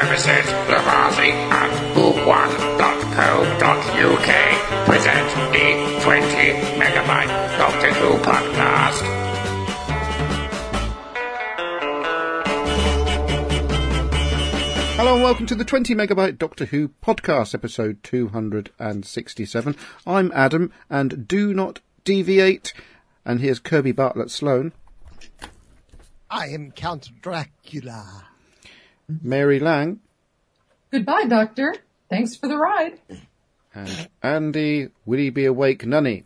Services, Lavazzi and Who1.co.uk present the 20 Megabyte Doctor Who podcast. Hello and welcome to the 20 Megabyte Doctor Who podcast, episode 267. I'm Adam, and do not deviate. And here's Kirby Bartlett Sloan. I am Count Dracula. Mary Lang. Goodbye, Doctor. Thanks for the ride. And Andy, will he be awake, Nunny?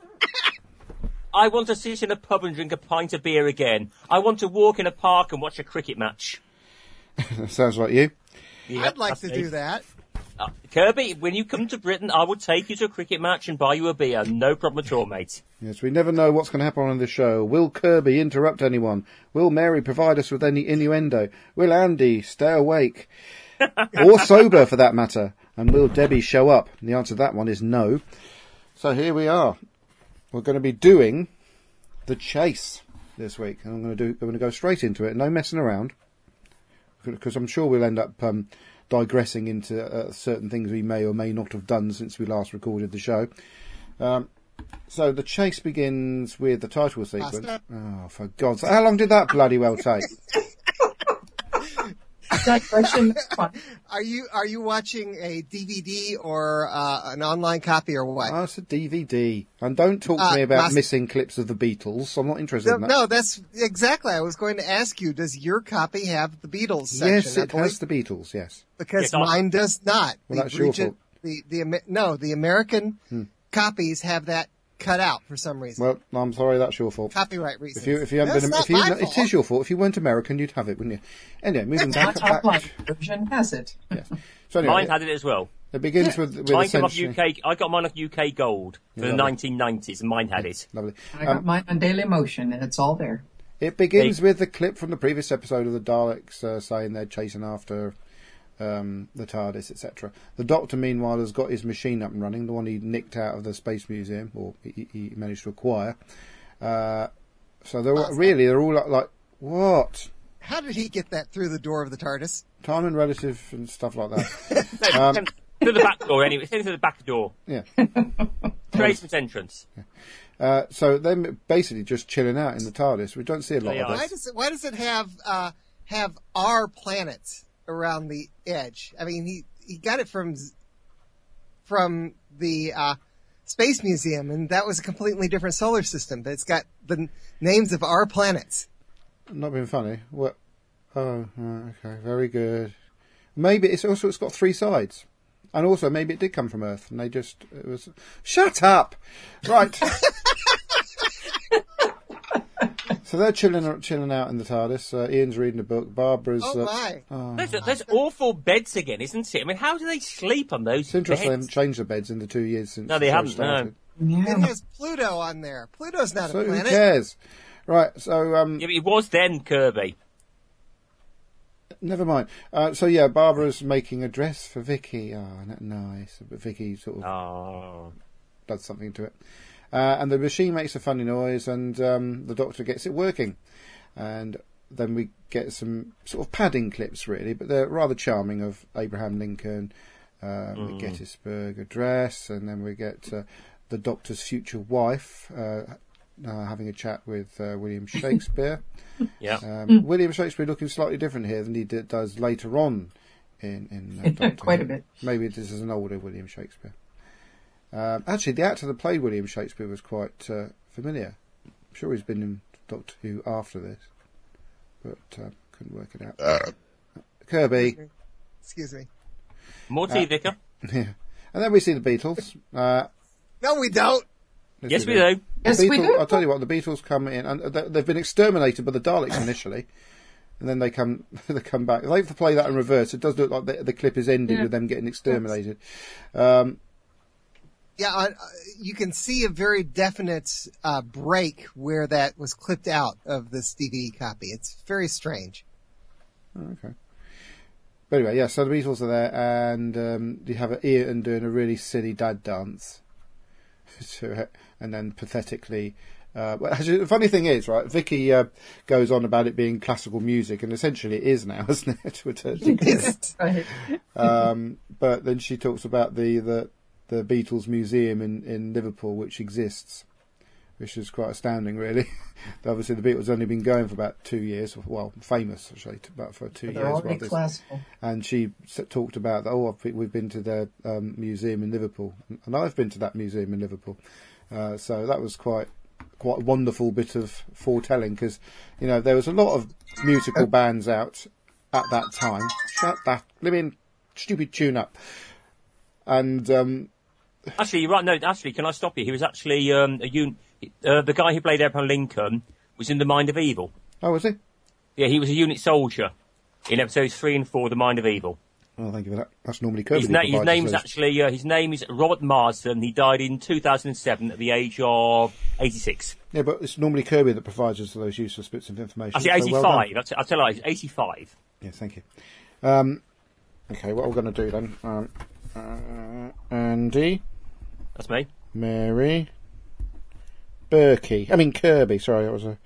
I want to sit in a pub and drink a pint of beer again. I want to walk in a park and watch a cricket match. Sounds like you. Yep, I'd like to me. do that. Kirby, when you come to Britain, I will take you to a cricket match and buy you a beer. No problem at all, mate. Yes, we never know what's going to happen on the show. Will Kirby interrupt anyone? Will Mary provide us with any innuendo? Will Andy stay awake? Or sober, for that matter? And will Debbie show up? And the answer to that one is no. So here we are. We're going to be doing The Chase this week. And I'm going to go straight into it. No messing around. Because I'm sure we'll end up digressing into certain things we may or may not have done since we last recorded the show. So The Chase begins with the title sequence. Oh, for God's sake. How long did that bloody well take? Digression. Are you watching a DVD or an online copy or what? Oh, it's a DVD. And don't talk to me about missing clips of the Beatles. I'm not interested in that. No, that's exactly. I was going to ask you, does your copy have the Beatles section? Yes, it has the Beatles, yes. Because mine does not. Well, that's your fault. The American copies have that cut out for some reason. Well, I'm sorry, that's your fault. Copyright reasons. If you haven't been, it is your fault. If you weren't American, you'd have it, wouldn't you? Anyway, moving back. Top line version has it. Yes. So anyway, Mine had it as well. It begins with Mine came off essentially... UK. I got mine off UK Gold for the 1990s, and mine had it. Lovely. I got mine on Daily Motion, and it's all there. It begins with the clip from the previous episode of the Daleks saying they're chasing after the TARDIS, etc. The Doctor, meanwhile, has got his machine up and running, the one he nicked out of the Space Museum, or he managed to acquire. So they're all like, what? How did he get that through the door of the TARDIS? Time and relative and stuff like that. Through the back door, anyway. It's through the back door. Yeah. Tradesman's entrance. Yeah. So they're basically just chilling out in the TARDIS. We don't see a lot of this. Why does it have our planets around the edge? I mean, he got it from the Space Museum, and that was a completely different solar system. But it's got the names of our planets. Not being funny. What? Oh, okay, very good. Maybe it's got three sides, and also maybe it did come from Earth, and it was. Shut up! Right. So they're chilling out in the TARDIS. Ian's reading a book. Barbara's... There's awful beds again, isn't it? I mean, how do they sleep on those It's interesting they beds? haven't changed the beds in the 2 years since... No, they haven't, no. It has Pluto on there. Pluto's not a planet. Who cares? Right, so... Yeah, but it was then, Kirby. Never mind. Barbara's making a dress for Vicky. Oh, nice. But Vicky sort of does something to it. And the machine makes a funny noise, and the Doctor gets it working. And then we get some sort of padding clips, really, but they're rather charming, of Abraham Lincoln, the Gettysburg Address, and then we get the Doctor's future wife having a chat with William Shakespeare. Yeah. William Shakespeare looking slightly different here than he does later on in Doctor Quite Who. a bit. Maybe this is an older William Shakespeare. Actually, the actor that played William Shakespeare was quite familiar. I'm sure he's been in Doctor Who after this, but couldn't work it out. Kirby. Excuse me. More tea, Vicar. Yeah. And then we see the Beatles. No, we don't. Yes, we do. Yes, we do. I'll tell you what, the Beatles come in, and they've been exterminated by the Daleks initially, and then they come back. If they have to play that in reverse, it does look like the clip is ended with them getting exterminated. You can see a very definite break where that was clipped out of this DVD copy. It's very strange. Oh, okay. But anyway, so the Beatles are there, and you have Ian doing a really silly dad dance to it, and then pathetically But actually, the funny thing is, right, Vicky goes on about it being classical music, and essentially it is now, isn't it? To a certain extent. Right. But then she talks about the Beatles Museum in Liverpool, which exists, which is quite astounding, really. Obviously, the Beatles only been going for about 2 years, well, famous actually, about for 2 years. They're already classical. And she talked about, we've been to their museum in Liverpool, and I've been to that museum in Liverpool. So that was quite a wonderful bit of foretelling, because there was a lot of musical bands out at that time. Shut that living stupid tune up. And actually, you're right. No, actually, can I stop you? He was actually the guy who played Abraham Lincoln was in The Mind of Evil. Oh, was he? Yeah, he was a unit soldier in episodes 3 and 4 of The Mind of Evil. Oh, thank you for that. That's normally Kirby. His name is Robert Marsden. He died in 2007 at the age of 86. Yeah, but it's normally Kirby that provides us those useful bits of information. Actually, 85. Well, I'll tell you, he's 85. Yes, thank you. Okay, what we're going to do then? Andy. That's me. Mary. Kirby. Sorry, that was a...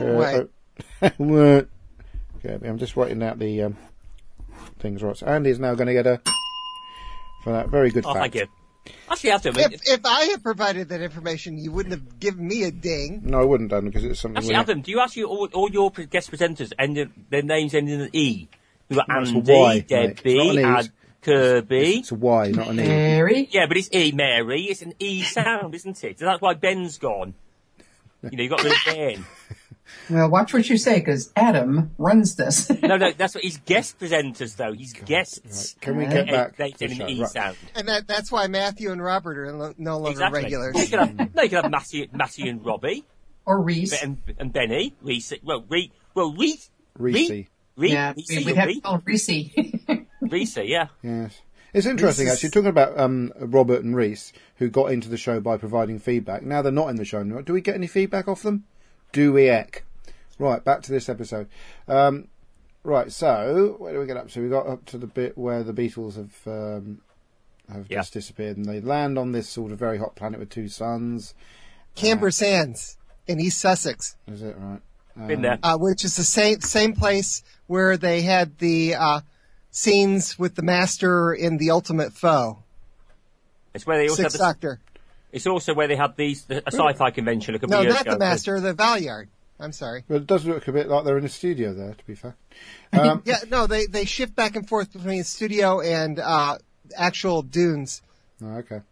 Kirby. I'm just writing out the things right. So Andy's now going to get a... for that very good fact. Thank you. Actually, Adam... If I had provided that information, you wouldn't have given me a ding. No, I wouldn't, Dan, because it's something... Actually, Adam, do you actually all your guest presenters their names end in an E? Who are It's Andy, a Y, Debbie, and Kirby. It's a Y, not an E. Mary. Yeah, but it's E, Mary. It's an E sound, isn't it? So that's why Ben's gone. You've got rid of Ben. Well, watch what you say, because Adam runs this. No, that's what he's guest presenters, though. He's guests. Right. Can we get back They to the an show? E Right. sound. And that's why Matthew and Robert are no longer Exactly. regulars. You could have Matthew and Robbie. Or Reese. And Benny. Reese. Reese. Reese. Yeah, we'd have to call him Reese. Reese, yeah. Yes. It's interesting, actually, talking about Robert and Reese, who got into the show by providing feedback. Now they're not in the show anymore. Do we get any feedback off them? Do we, Eck? Right, back to this episode. Right, so, where do we get up to? We got up to the bit where the Beatles have just disappeared, and they land on this sort of very hot planet with two suns. Camber Sands in East Sussex. Is it right? Been there. Which is the same place where they had the scenes with the Master in The Ultimate Foe. It's where they also Sixth had Doctor. It's also where they had a sci-fi convention a couple No, of years not ago. the Master, the Valyard. I'm sorry. But it does look a bit like they're in a studio there, to be fair. Yeah, no, they shift back and forth between studio and actual dunes. Oh, okay.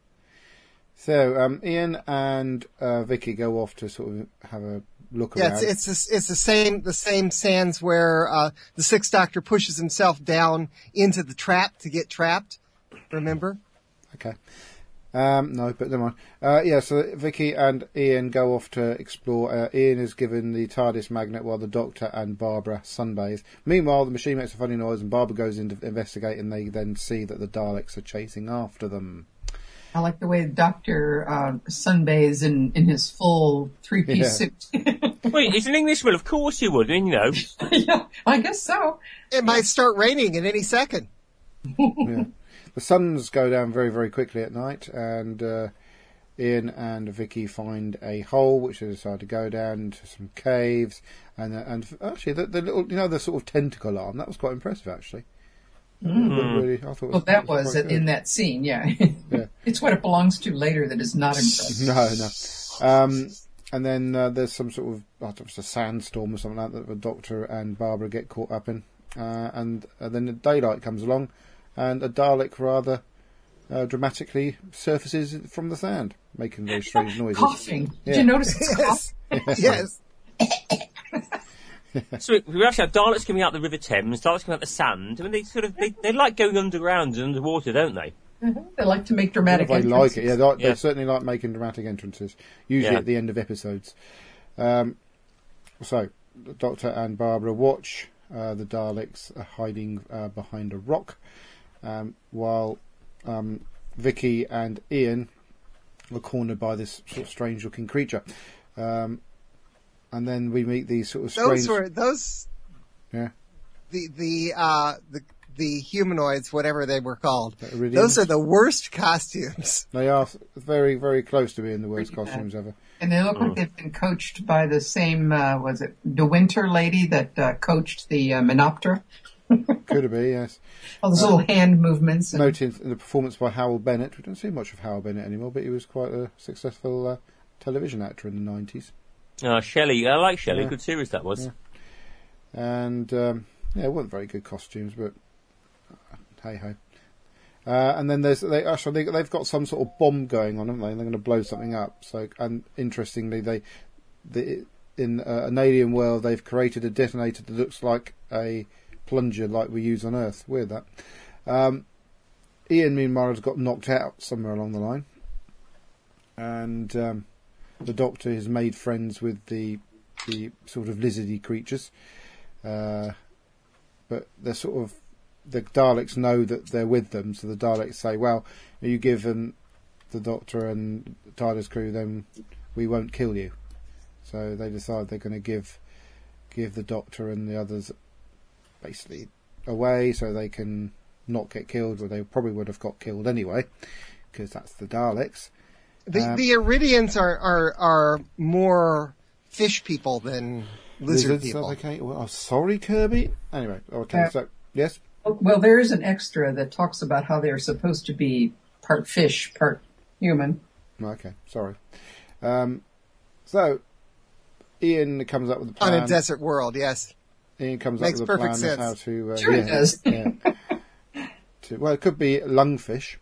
So, Ian and Vicky go off to sort of have a look around. Yeah, it's the same sands where the Sixth Doctor pushes himself down into the trap to get trapped. Remember? Okay. No, but never mind. So Vicky and Ian go off to explore. Ian is given the TARDIS magnet while the Doctor and Barbara sunbathe. Meanwhile, the machine makes a funny noise and Barbara goes in to investigate, and they then see that the Daleks are chasing after them. I like the way the Doctor sunbathes in his full three-piece suit. Well, he's an Englishman, of course he would, Yeah, I guess so. It might start raining at any second. Yeah. The suns go down very, very quickly at night, and Ian and Vicky find a hole which they decide to go down into some caves, and actually the little, the sort of tentacle arm, that was quite impressive actually. Really, I thought That was in that scene, yeah. It's what it belongs to later that is not impressive. No. And then there's some sort of, I don't know if it's a sandstorm or something like that the Doctor and Barbara get caught up in, and then the daylight comes along, and a Dalek rather dramatically surfaces from the sand, making very strange noises. Coughing. Yeah. Did you notice it's coughing? Yes. So we actually have Daleks coming out the River Thames, Daleks coming out the sand. I mean, they like going underground and underwater, don't they? They like to make dramatic They entrances. like it, they certainly like making dramatic entrances, usually at the end of episodes. So, the Doctor and Barbara watch the Daleks hiding behind a rock, while Vicky and Ian are cornered by this sort of strange-looking creature. And then we meet these sort of strange... Those. Yeah. The the humanoids, whatever they were called. Iridians? Those are the worst costumes. They are very, very close to being the worst costumes ever. And they look like they've been coached by the same, was it De Winter lady that coached the Menoptera? Could it be, yes. All those little hand movements. And, Noting the performance by Howell Bennett. We don't see much of Howell Bennett anymore, but he was quite a successful television actor in the 90s. Shelley. I like Shelley. Yeah. Good series that was. Yeah. And, it wasn't very good costumes, but hey-ho. And then they've got some sort of bomb going on, haven't they? And they're going to blow something up. So, and interestingly, in an alien world, they've created a detonator that looks like a plunger like we use on Earth. Weird that. Ian, meanwhile, has got knocked out somewhere along the line. And the Doctor has made friends with the sort of lizardy creatures. But they're sort of... The Daleks know that they're with them, so the Daleks say, well, you give them the Doctor and the TARDIS crew, then we won't kill you. So they decide they're going to give the Doctor and the others basically away so they can not get killed, or they probably would have got killed anyway, because that's the Daleks. The Iridians are more fish people than lizard people. Okay. Well, I'm sorry, Kirby. Anyway, okay, so, yes? well, there is an extra that talks about how they're supposed to be part fish, part human. Okay, sorry. So, Ian comes up with a plan. On a desert world, yes. Ian comes Makes up with a plan perfect of sense. how to... Sure it does. Yeah. Well, it could be lungfish.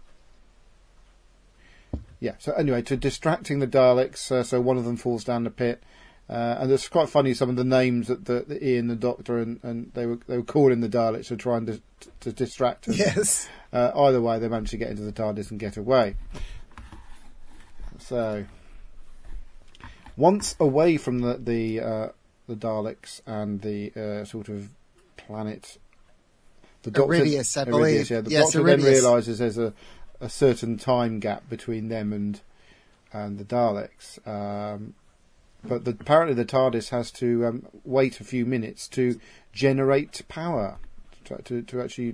Yeah, so anyway, to distracting the Daleks, so one of them falls down the pit. And it's quite funny, some of the names that the Ian, the Doctor, and they were calling the Daleks to try and to distract us. Yes. Either way, they managed to get into the TARDIS and get away. So, once away from the Daleks and the sort of planet, the Doctor, Iridius, I believe. Yeah, the Yes, Doctor then Iridius. realises there's a certain time gap between them and the Daleks. But apparently the TARDIS has to wait a few minutes to generate power to actually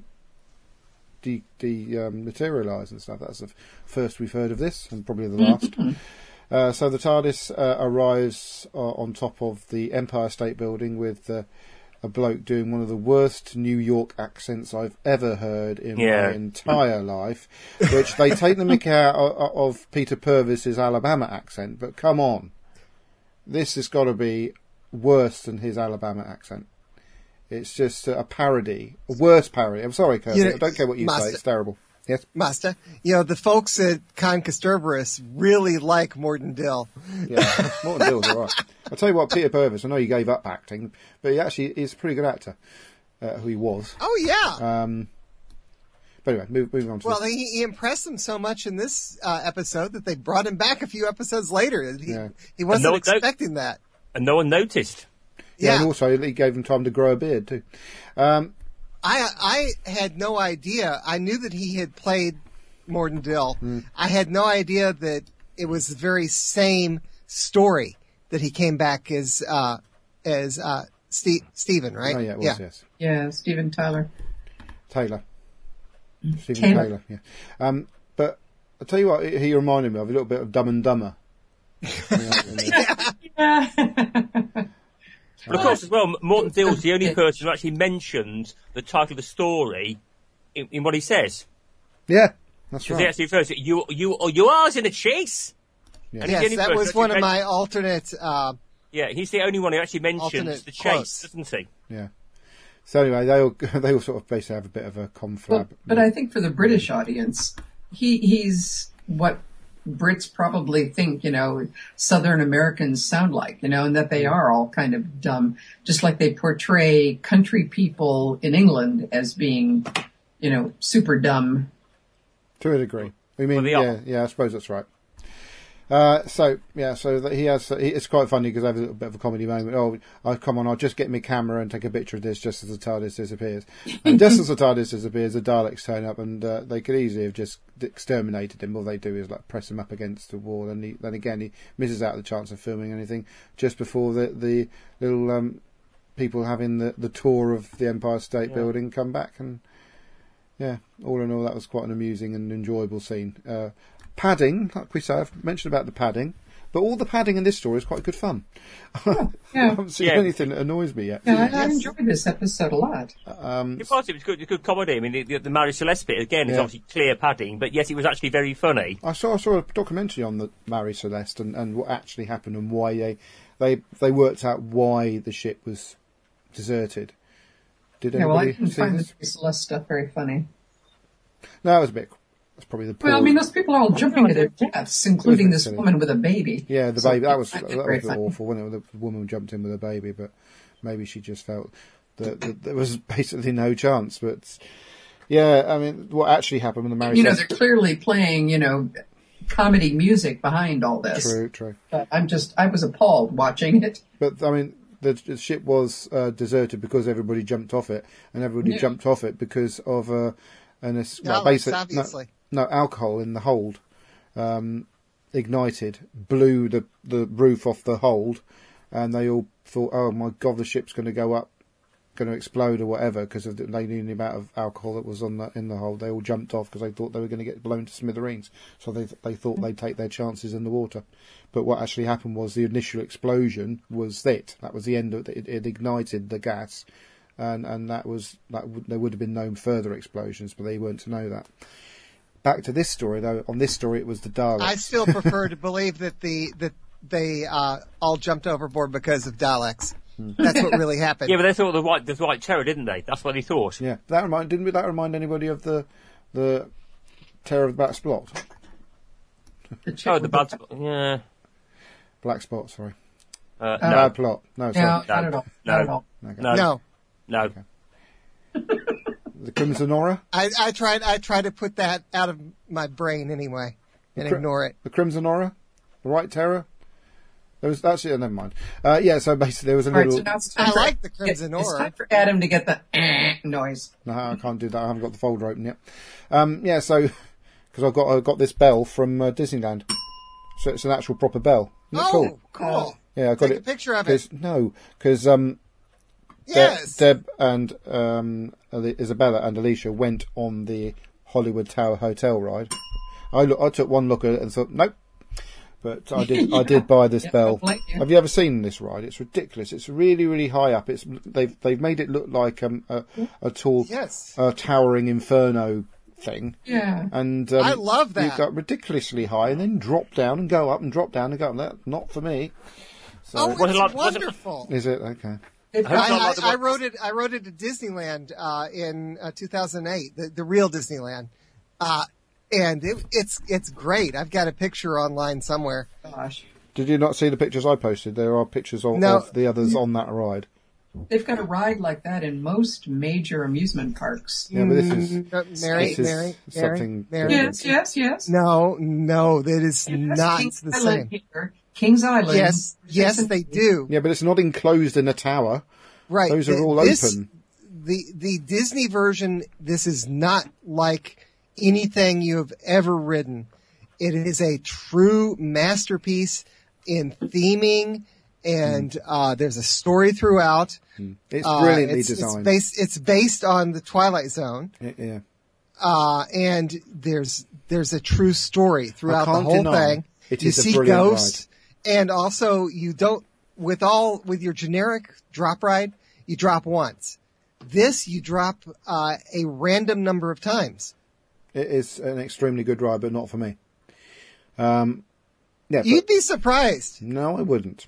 materialise and stuff. That's the first we've heard of this, and probably the last. So the TARDIS arrives on top of the Empire State Building with a bloke doing one of the worst New York accents I've ever heard in my entire life, which they take the mick out of Peter Purvis's Alabama accent, but come on. This has got to be worse than his Alabama accent. It's just a parody, a worse parody. I'm sorry, Kirsty, I don't care what you say. It's terrible. Yes, Master. The folks at Con Castorberus really like Morden Dill. Yeah, Morton Dill's all right. I'll tell you what, Peter Purvis, I know he gave up acting, but he actually is a pretty good actor, who he was. Oh, yeah. But anyway, moving on to Well, this. he impressed them so much in this episode that they brought him back a few episodes later. He wasn't expecting that. And no one noticed. Yeah, Yeah. and also he gave him time to grow a beard too. I had no idea. I knew that he had played Morden Dill. I had no idea that it was the very same story that he came back as Stephen, right? Oh yeah, it was, yes. Yeah, Steven Tyler. Taylor. Stephen Taylor, yeah. But I'll tell you what, he reminded me of a little bit of Dumb and Dumber. Yeah. But of course, as well, Morton Dill's the only person who actually mentions the title of the story in what he says. Yeah, that's Because he right. actually refers to you are in a chase. Yeah. And he's the only Yes, that person was who one of actually my alternate. Yeah, he's the only one who actually mentions Alternate the chase, quotes. doesn't he? Yeah. So anyway, they all sort of basically have a bit of a conflab. Well, but I think for the British audience, he's what Brits probably think, Southern Americans sound like, and that they are all kind of dumb, just like they portray country people in England as being, super dumb. To a degree. I mean, Well, they are. yeah, I suppose that's right. So that he has. It's quite funny because I have a little bit of a comedy moment. Come on! I'll just get my camera and take a picture of this just as the TARDIS disappears. And just as the TARDIS disappears, the Daleks turn up, and they could easily have just exterminated him. All they do is press him up against the wall, and then again he misses out the chance of filming anything just before the little people having the tour of the Empire State Building come back, and yeah, all in all, that was quite an amusing and enjoyable scene. Padding, like we say, I've mentioned about the padding, but all the padding in this story is quite good fun. Yeah. I haven't seen anything that annoys me yet. Yeah, I enjoyed this episode a lot. It was good. Good comedy. I mean, the Mary Celeste bit again is obviously clear padding, but yes, it was actually very funny. I saw a documentary on the Mary Celeste and what actually happened and why they worked out why the ship was deserted. Did anybody I didn't see find this? the Celeste stuff very funny. No, it was a bit. That's probably the. Poor, Well, I mean, those people are all jumping to their deaths, including this woman with a baby. yeah, the So baby. That was I a find it very bit funny. awful, wasn't it? The woman jumped in with a baby, but maybe she just felt that there was basically no chance. But yeah, I mean, what actually happened with the Mary They're Celeste? clearly playing, comedy music behind all this. True. But I was appalled watching it. But I mean, the ship was deserted because everybody jumped off it, and everybody jumped off it because of Obviously. no alcohol in the hold ignited, blew the roof off the hold, and they all thought, "Oh my God, the ship's going to go up, going to explode or whatever," because they knew the amount of alcohol that was in the hold. They all jumped off because they thought they were going to get blown to smithereens. So they thought they'd take their chances in the water. But what actually happened was the initial explosion was that was the end of it. It ignited the gas, and there would have been no further explosions, but they weren't to know that. Back to this story, though. On this story, it was the Daleks. I still prefer to believe that they all jumped overboard because of Daleks. That's what really happened. Yeah, but they thought the white terror, didn't they? That's what they thought. Yeah, didn't that remind anybody of the Terror of the Black Spot? The bad spot. Yeah. Black Spot, sorry. No. Bad plot. No, No, sorry. not at all. Not at all. Okay. No. No, The Crimson Aura? I tried to put that out of my brain anyway and ignore it. The Crimson Aura? The White Terror? There was actually, never mind. Yeah, so basically there was a All right, little. so now it's time I for- like the Crimson It's Aura. time for Adam to get the noise. No, I can't do that. I haven't got the folder open yet. Yeah, so because I got this bell from Disneyland, so it's an actual proper bell. Isn't it cool? Cool. Yeah, I got Take it. a picture of it. Because Yes. Deb and Isabella and Alicia went on the Hollywood Tower Hotel ride. I took one look at it and thought, nope. But I did buy this bell. don't blame you. Have you ever seen this ride? It's ridiculous. It's really, really high up. They've made it look like a tall, Yes. towering inferno thing. Yeah. And I love that. You got ridiculously high and then drop down and go up and drop down and go up. That's not for me. So Oh, Was it it's like- was it- wonderful. is it okay? I wrote it at Disneyland in 2008, the real Disneyland, and it's great. I've got a picture online somewhere. Gosh. Did you not see the pictures I posted? There are pictures of the others on that ride. They've got a ride like that in most major amusement parks. Yeah, but this is Mary, something. Mary. Yes. No, that is not Kings the Island same. here. Kings Island. Yes, they do. Yeah, but it's not enclosed in a tower. Right. Those are all open. The Disney version, this is not like anything you have ever ridden. It is a true masterpiece in theming, and there's a story throughout. It's brilliantly It's designed. it's based on the Twilight Zone, Yeah. and there's a true story throughout the can't whole deny thing. it You is a see brilliant ghosts, and also you don't with your generic drop ride, you drop once. This you drop a random number of times. It is an extremely good ride, but not for me. Yeah, You'd be surprised. no, I wouldn't.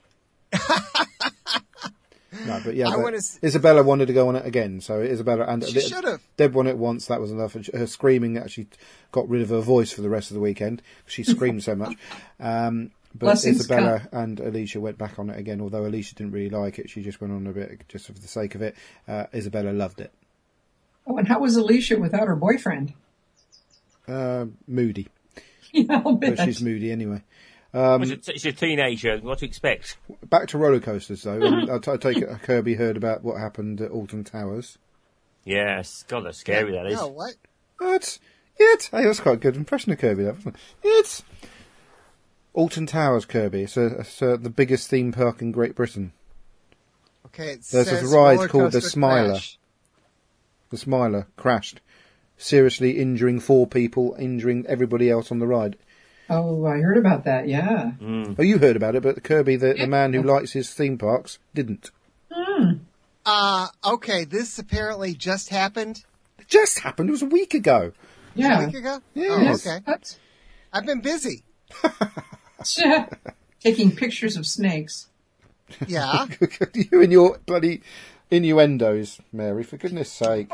No, but yeah, I but wanna Isabella wanted to go on it again, so Isabella and She should have. Deb won it once. That was enough. And her screaming actually got rid of her voice for the rest of the weekend. She screamed so much. But Blessings Isabella and Alicia went back on it again. Although Alicia didn't really like it, she just went on a bit just for the sake of it. Isabella loved it. Oh, and how was Alicia without her boyfriend? Moody, Yeah, I'll bet. but she's moody anyway. She's a teenager. What to expect? Back to roller coasters though. I take it Kirby heard about what happened at Alton Towers. Yes. God, that's scary, that is. No, what? What? Yet? Hey, that's quite a good impression of Kirby, that wasn't it? Yet? Alton Towers, Kirby. It's the biggest theme park in Great Britain. Okay, it There's says a ride roller called the coaster Smiler. crash. The Smiler crashed, seriously injuring 4 people, injuring everybody else on the ride. Oh, I heard about that. Yeah. Oh, you heard about it, but Kirby, the man who likes his theme parks, didn't. Okay, this apparently just happened It just happened. It was a week ago. a Yeah. week ago. Yes. Oh, okay. What? I've been busy. Taking pictures of snakes. Yeah. You and your bloody innuendos, Mary, for goodness sake.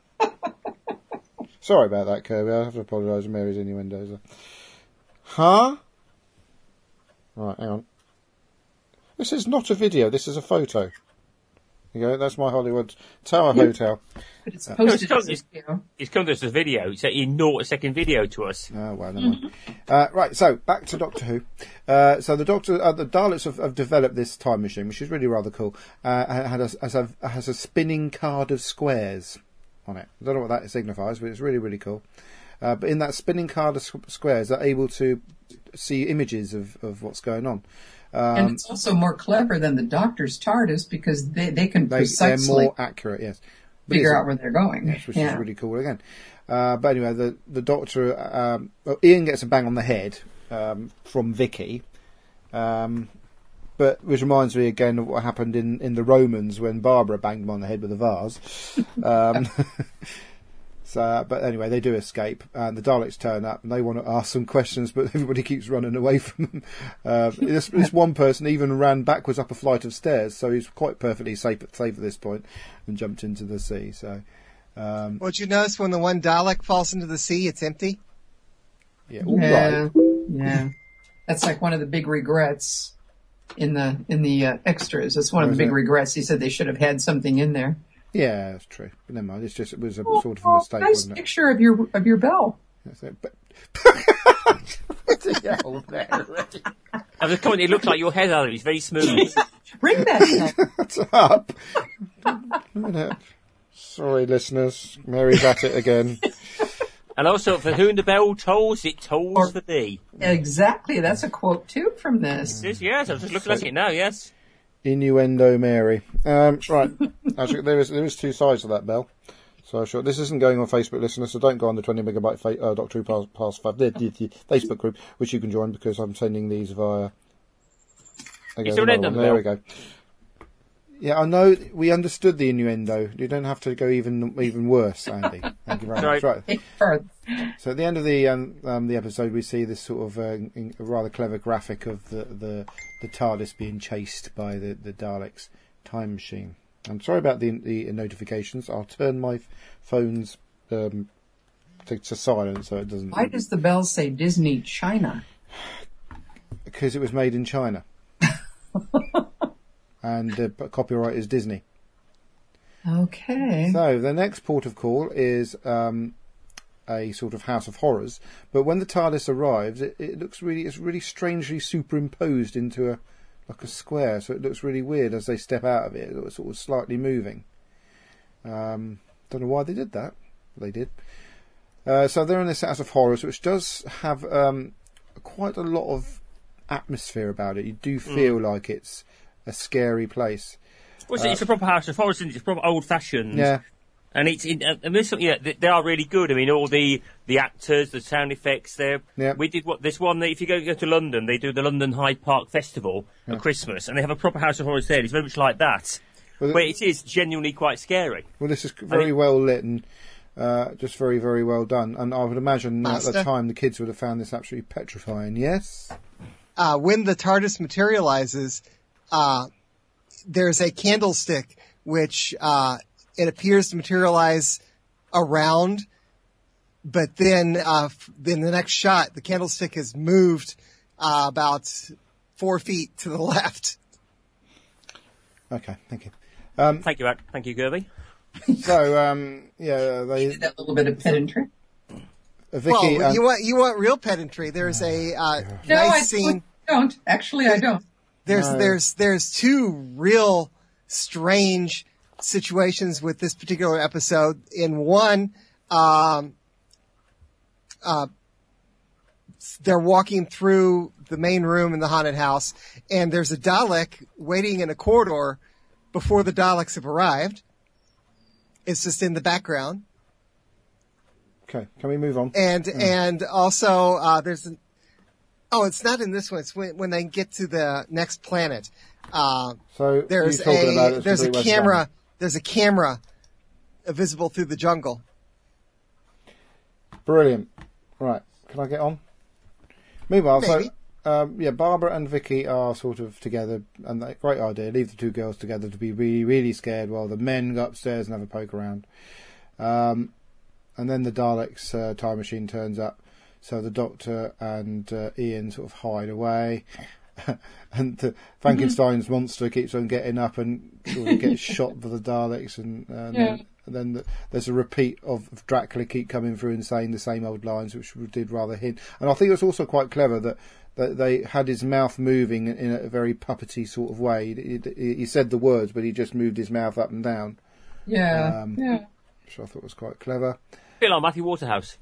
Sorry about that, Kirby. I have to apologise for Mary's innuendos. Huh? Right, hang on. This is not a video, this is a photo. There you go, that's my Hollywood Tower Hotel. But it's posted as a it's- video. It's come to us as a video. It's a 0.2 video to us. Oh, well, never mind. Right, so back to Doctor Who. So the Daleks have developed this time machine, which is really rather cool. Has a spinning card of squares on it. I don't know what that signifies, but it's really, really cool. But in that spinning card of squares, they're able to see images of what's going on. And it's also more clever than the Doctor's TARDIS because they can They're precisely more accurate, yes. But figure it's- out where they're going. Yes, which is really cool again. But anyway, the Doctor, well, Ian gets a bang on the head from Vicky, but which reminds me again of what happened in the Romans when Barbara banged him on the head with a vase. But anyway, they do escape, and the Daleks turn up, and they want to ask some questions, but everybody keeps running away from them. This one person even ran backwards up a flight of stairs, so he's quite perfectly safe at this point, and jumped into the sea. So, What'd you notice when the one Dalek falls into the sea, it's empty? yeah, all Yeah, right. yeah. That's like one of the big regrets in the extras. That's one of the is big it? regrets. He said they should have had something in there. Yeah, that's true. But never mind. It was a sort of a mistake, Nice wasn't it? picture of your bell. That's it. But yeah, old Mary. I was commenting, it looks like your head, Alan. It's very smooth. Ring that bell. What's up? Sorry, listeners. Mary's at it again. And also, for whom the bell tolls, it tolls for thee. Exactly. That's a quote too from this. Yes, I was just looking at it now, yes. Innuendo Mary. Right. Actually, there is 2 sides to that bell. So sure. This isn't going on Facebook, listeners, so don't go on the 20 megabyte Doctor Who Past 5 the Facebook group, which you can join because I'm sending these via... Is there an end on the There bell? we go. Yeah, I know we understood the innuendo. You don't have to go even worse, Andy. Thank you very much. Right. Right. So at the end of the episode, we see this sort of a rather clever graphic of the TARDIS being chased by the Daleks' time machine. I'm sorry about the notifications. I'll turn my phone's to silent so it doesn't. Why does the bell say Disney China? Because it was made in China, and the copyright is Disney. Okay. So the next port of call is a sort of house of horrors. But when the TARDIS arrives, it looks it's really strangely superimposed into a square. So it looks really weird as they step out of it. It's sort of slightly moving. Don't know why they did that. They did. So they're in this house of horrors, which does have quite a lot of atmosphere about it. You do feel like it's a scary place. Well, it's a proper house of horrors, isn't it? It's proper old-fashioned. Yeah. And they're all really good. I mean, all the actors, the sound effects there. Yeah. We did this one. If you go to London, they do the London Hyde Park Festival at Christmas, and they have a proper House of Horrors there. It's very much like that, Well, but it is genuinely quite scary. Well, this is very well lit and just very, very well done. And I would imagine at the Master? time the kids would have found this absolutely petrifying. Yes? When the TARDIS materializes, there's a candlestick which it appears to materialize around, but then in the next shot, the candlestick has moved about 4 feet to the left. Okay, thank you. Thank you, Thank you, Gerby. So, they That little bit of pedantry. Vicky. Well, you want real pedantry. There's a No, I nice scene. don't. Actually, I don't. There's 2 real strange situations with this particular episode. In one, they're walking through the main room in the haunted house, and there's a Dalek waiting in a corridor before the Daleks have arrived. It's just in the background. Okay, can we move on? And also, it's not in this one. It's when they get to the next planet. So There's you're talking about it's a completely West camera. London. There's a camera visible through the jungle. Brilliant. Right, can I get on? Meanwhile, Maybe. Barbara and Vicky are sort of together, and great idea. Leave the two girls together to be really, really scared while the men go upstairs and have a poke around. And then the Daleks time machine turns up, so the Doctor and Ian sort of hide away, and the Frankenstein's monster keeps on getting up and sort of gets shot by the Daleks, and then there's a repeat of Dracula keep coming through and saying the same old lines, which did rather hint. And I think it was also quite clever that they had his mouth moving in a very puppety sort of way. He said the words, but he just moved his mouth up and down. Yeah, Which I thought was quite clever. A bit like Matthew Waterhouse.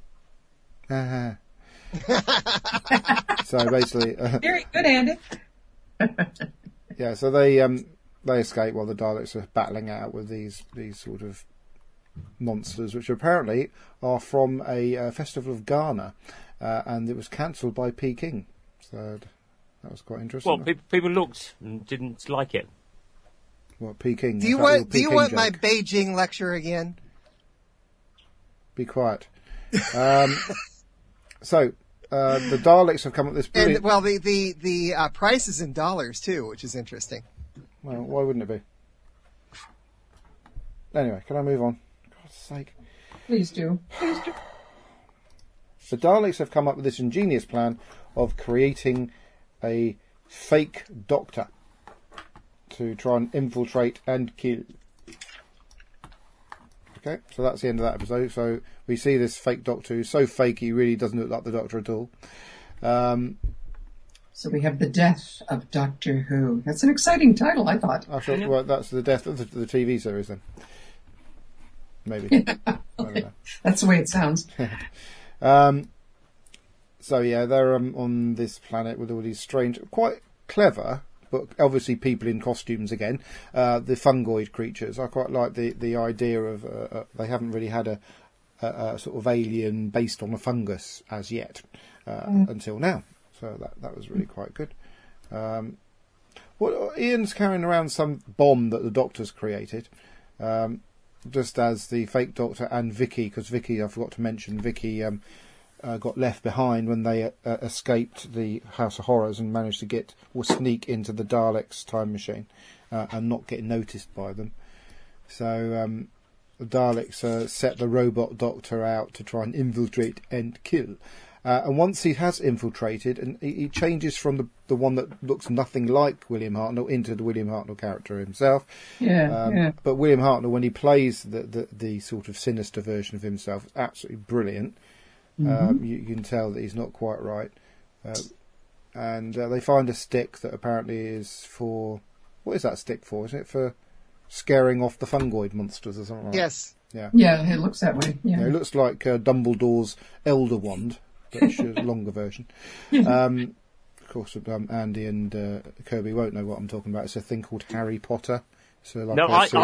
So basically, Very good, Andy. yeah. So they escape while the Daleks are battling out with these sort of monsters, which apparently are from a festival of Ghana, and it was cancelled by Peking. So that was quite interesting. Well, people looked and didn't like it. What, Peking? Do you want my Beijing lecture again? Be quiet. So the Daleks have come up with this brilliant. And well, the price is in dollars too, which is interesting. Well, why wouldn't it be? Anyway, can I move on? For God's sake. Please do. The Daleks have come up with this ingenious plan of creating a fake Doctor to try and infiltrate and kill. Okay, so that's the end of that episode. So we see this fake Doctor who's so fake he really doesn't look like the Doctor at all. So we have the death of Doctor Who. That's an exciting title, I thought. I thought, well, that's the death of the TV series then. Maybe. I don't know. That's the way it sounds. So yeah, they're on this planet with all these strange, quite clever, but obviously people in costumes again. The fungoid creatures. I quite like the idea of they haven't really had a sort of alien based on a fungus as yet until now. So that was really quite good. Ian's carrying around some bomb that the Doctor's created. Just as the fake Doctor and Vicky, because Vicky, I forgot to mention, Vicky got left behind when they escaped the House of Horrors and managed to sneak into the Daleks' time machine and not get noticed by them. So the Daleks set the robot Doctor out to try and infiltrate and kill. And once he has infiltrated, and he changes from the one that looks nothing like William Hartnell into the William Hartnell character himself. But William Hartnell, when he plays the sort of sinister version of himself, is absolutely brilliant. You can tell that he's not quite right. And they find a stick that apparently is for... What is that stick for? Is it for scaring off the fungoid monsters or something like that? Yes. Yeah, it looks that way. Yeah. It looks like Dumbledore's Elder Wand. Which is a longer version. Of course, Andy and Kirby won't know what I'm talking about. It's a thing called Harry Potter. So like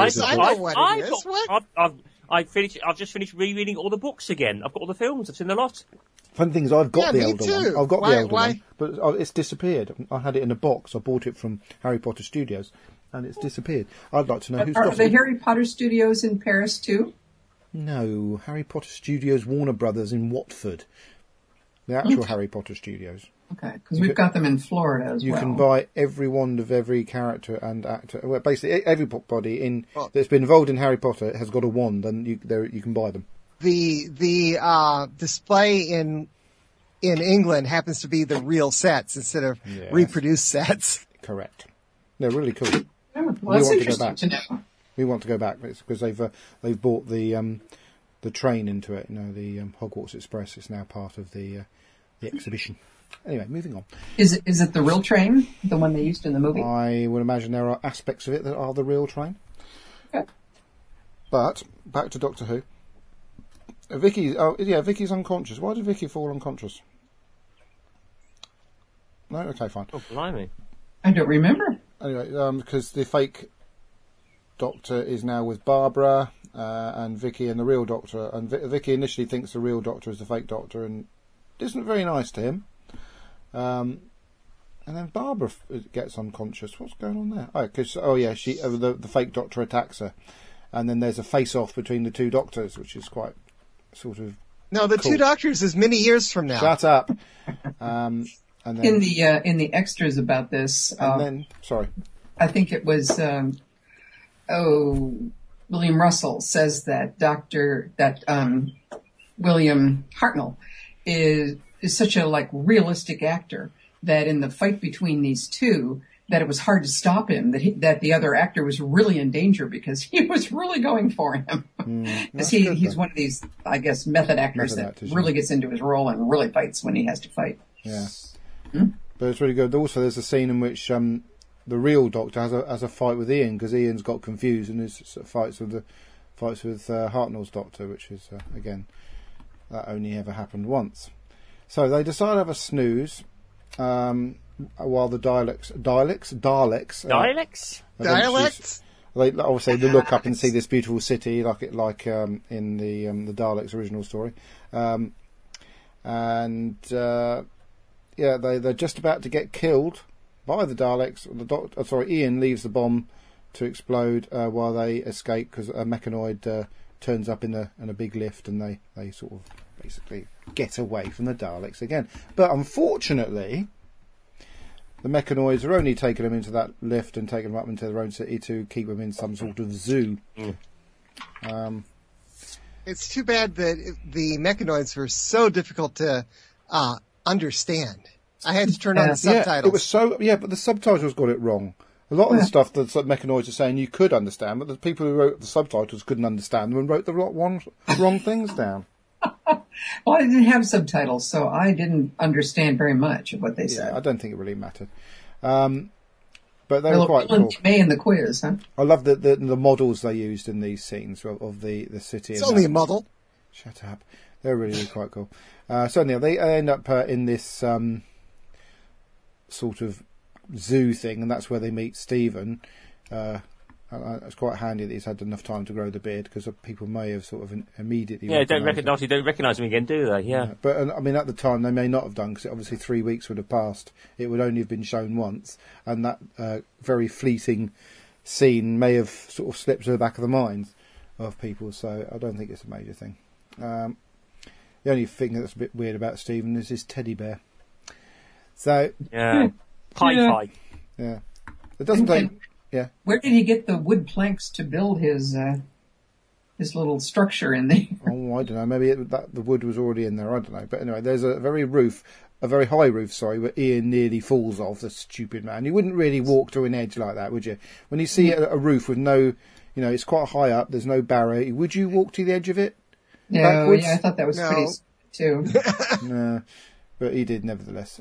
I've just finished rereading all the books again. I've got all the films. I've seen a lot. Fun thing is, I've got the me Elder too. one. I've got the Elder Why? one, but it's disappeared. I had it in a box. I bought it from Harry Potter Studios, and it's disappeared. I'd like to know who's Are got the it. Harry Potter studios in Paris too? No, Harry Potter Studios, Warner Brothers in Watford. The actual Harry Potter Studios. Okay, because we've got them in Florida as well. You can buy every wand of every character and actor. Well, basically, everybody that's been involved in Harry Potter has got a wand, and you can buy them. The display in England happens to be the real sets instead of reproduced sets. Correct. They're really cool. Oh, well, that's want to go interesting back. to know. We want to go back because they've bought the train into it. You know, the Hogwarts Express is now part of the exhibition. Anyway, moving on. Is it the real train, the one they used in the movie? I would imagine there are aspects of it that are the real train. Okay. But back to Doctor Who. Vicky's unconscious. Why did Vicky fall unconscious? No, okay, fine. Oh, blimey. I don't remember. Anyway, because the fake Doctor is now with Barbara and Vicky and the real Doctor. And Vicky initially thinks the real Doctor is the fake Doctor and isn't very nice to him. And then Barbara gets unconscious. What's going on there? The fake Doctor attacks her. And then there's a face-off between the two Doctors, which is quite sort of... No, the cool. two Doctors is many years from now. Shut up. And then, in the extras about this, sorry, I think it was William Russell says that William Hartnell is such a realistic actor that in the fight between these two, that it was hard to stop him. That the other actor was really in danger because he was really going for him. Because he's one of these, I guess, method actors that really gets into his role and really fights when he has to fight. Yeah. But it's really good. Also, there's a scene in which the real Doctor has a fight with Ian because Ian's got confused and fights with Hartnell's Doctor, which is again, that only ever happened once. So they decide to have a snooze while the Daleks. They obviously they look up and see this beautiful city, like in the Daleks' original story, they're just about to get killed by the Daleks. Ian leaves the bomb to explode while they escape because a mechanoid turns up in a big lift, and they sort of basically get away from the Daleks again. But unfortunately, the mechanoids are only taking them into that lift and taking them up into their own city to keep them in some sort of zoo. It's too bad that the mechanoids were so difficult to understand. I had to turn on the subtitles. It was but the subtitles got it wrong. A lot of the stuff that mechanoids are saying you could understand, but the people who wrote the subtitles couldn't understand them and wrote the wrong things down. Well, I didn't have subtitles, so I didn't understand very much of what they said. I don't think it really mattered. But they were quite cool. May in the quiz, huh? I love the models they used in these scenes of the city. It's only a model. Shut up. They're really quite cool. So anyhow, they end up in this sort of zoo thing, and that's where they meet Stephen. It's quite handy that he's had enough time to grow the beard because people may have sort of immediately... Yeah, don't recognise him again, do they? Yeah. But I mean, at the time they may not have done because obviously 3 weeks would have passed. It would only have been shown once, and that very fleeting scene may have sort of slipped to the back of the minds of people. So I don't think it's a major thing. The only thing that's a bit weird about Stephen is his teddy bear. So yeah, Pi. Yeah, it doesn't take. Yeah. Where did he get the wood planks to build his little structure in there? Oh, I don't know. Maybe the wood was already in there. I don't know. But anyway, there's a very high roof, where Ian nearly falls off. The stupid man. You wouldn't really walk to an edge like that, would you? When you see a roof with no, it's quite high up. There's no barrier. Would you walk to the edge of it? No, backwards? Yeah, I thought that was pretty too. No, but he did nevertheless.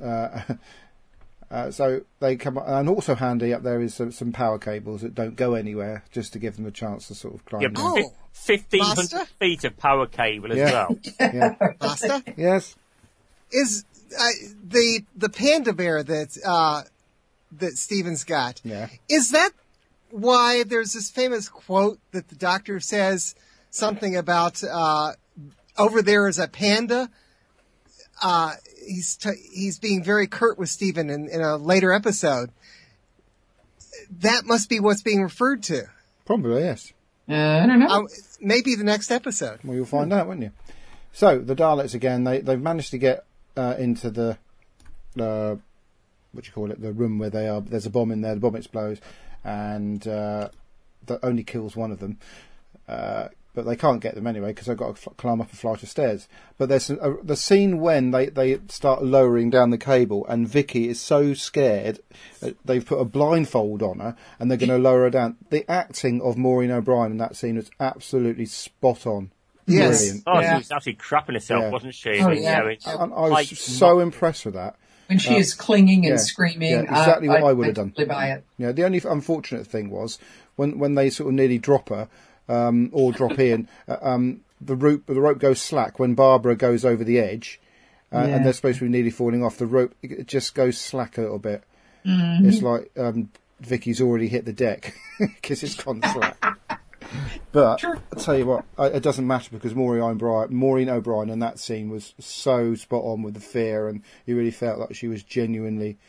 So they come up, and also handy up there is some power cables that don't go anywhere, just to give them a chance to sort of climb down. 1,500 feet of power cable as well. Yeah. Master? Yes. Is the panda bear that Stephen's got? Yeah. Is that why there's this famous quote that the Doctor says something about over there is a panda? He's being very curt with Stephen in a later episode. That must be what's being referred to. Probably, yes. I don't know. Maybe the next episode. Well, you'll find out, won't you? So, the Daleks again, they've managed to get into the the room where they are. There's a bomb in there, the bomb explodes, and that only kills one of them. But they can't get them anyway because they've got to climb up a flight of stairs. But there's the scene when they start lowering down the cable, and Vicky is so scared. They've put a blindfold on her, and they're going to lower her down. The acting of Maureen O'Brien in that scene was absolutely spot on. Yes. Brilliant. Oh, she was actually crapping herself, wasn't she? Oh, yeah. I was so impressed with that. When she is clinging and screaming, yeah, exactly what I would have done. Totally buy it. Yeah, the only unfortunate thing was when they sort of nearly drop her. Or drop in. The rope goes slack when Barbara goes over the edge, and they're supposed to be nearly falling off. The rope it just goes slack a little bit. Mm-hmm. It's like Vicky's already hit the deck because it's gone slack. But I'll tell you what, it doesn't matter because Maureen O'Brien in that scene was so spot on with the fear, and you really felt like she was genuinely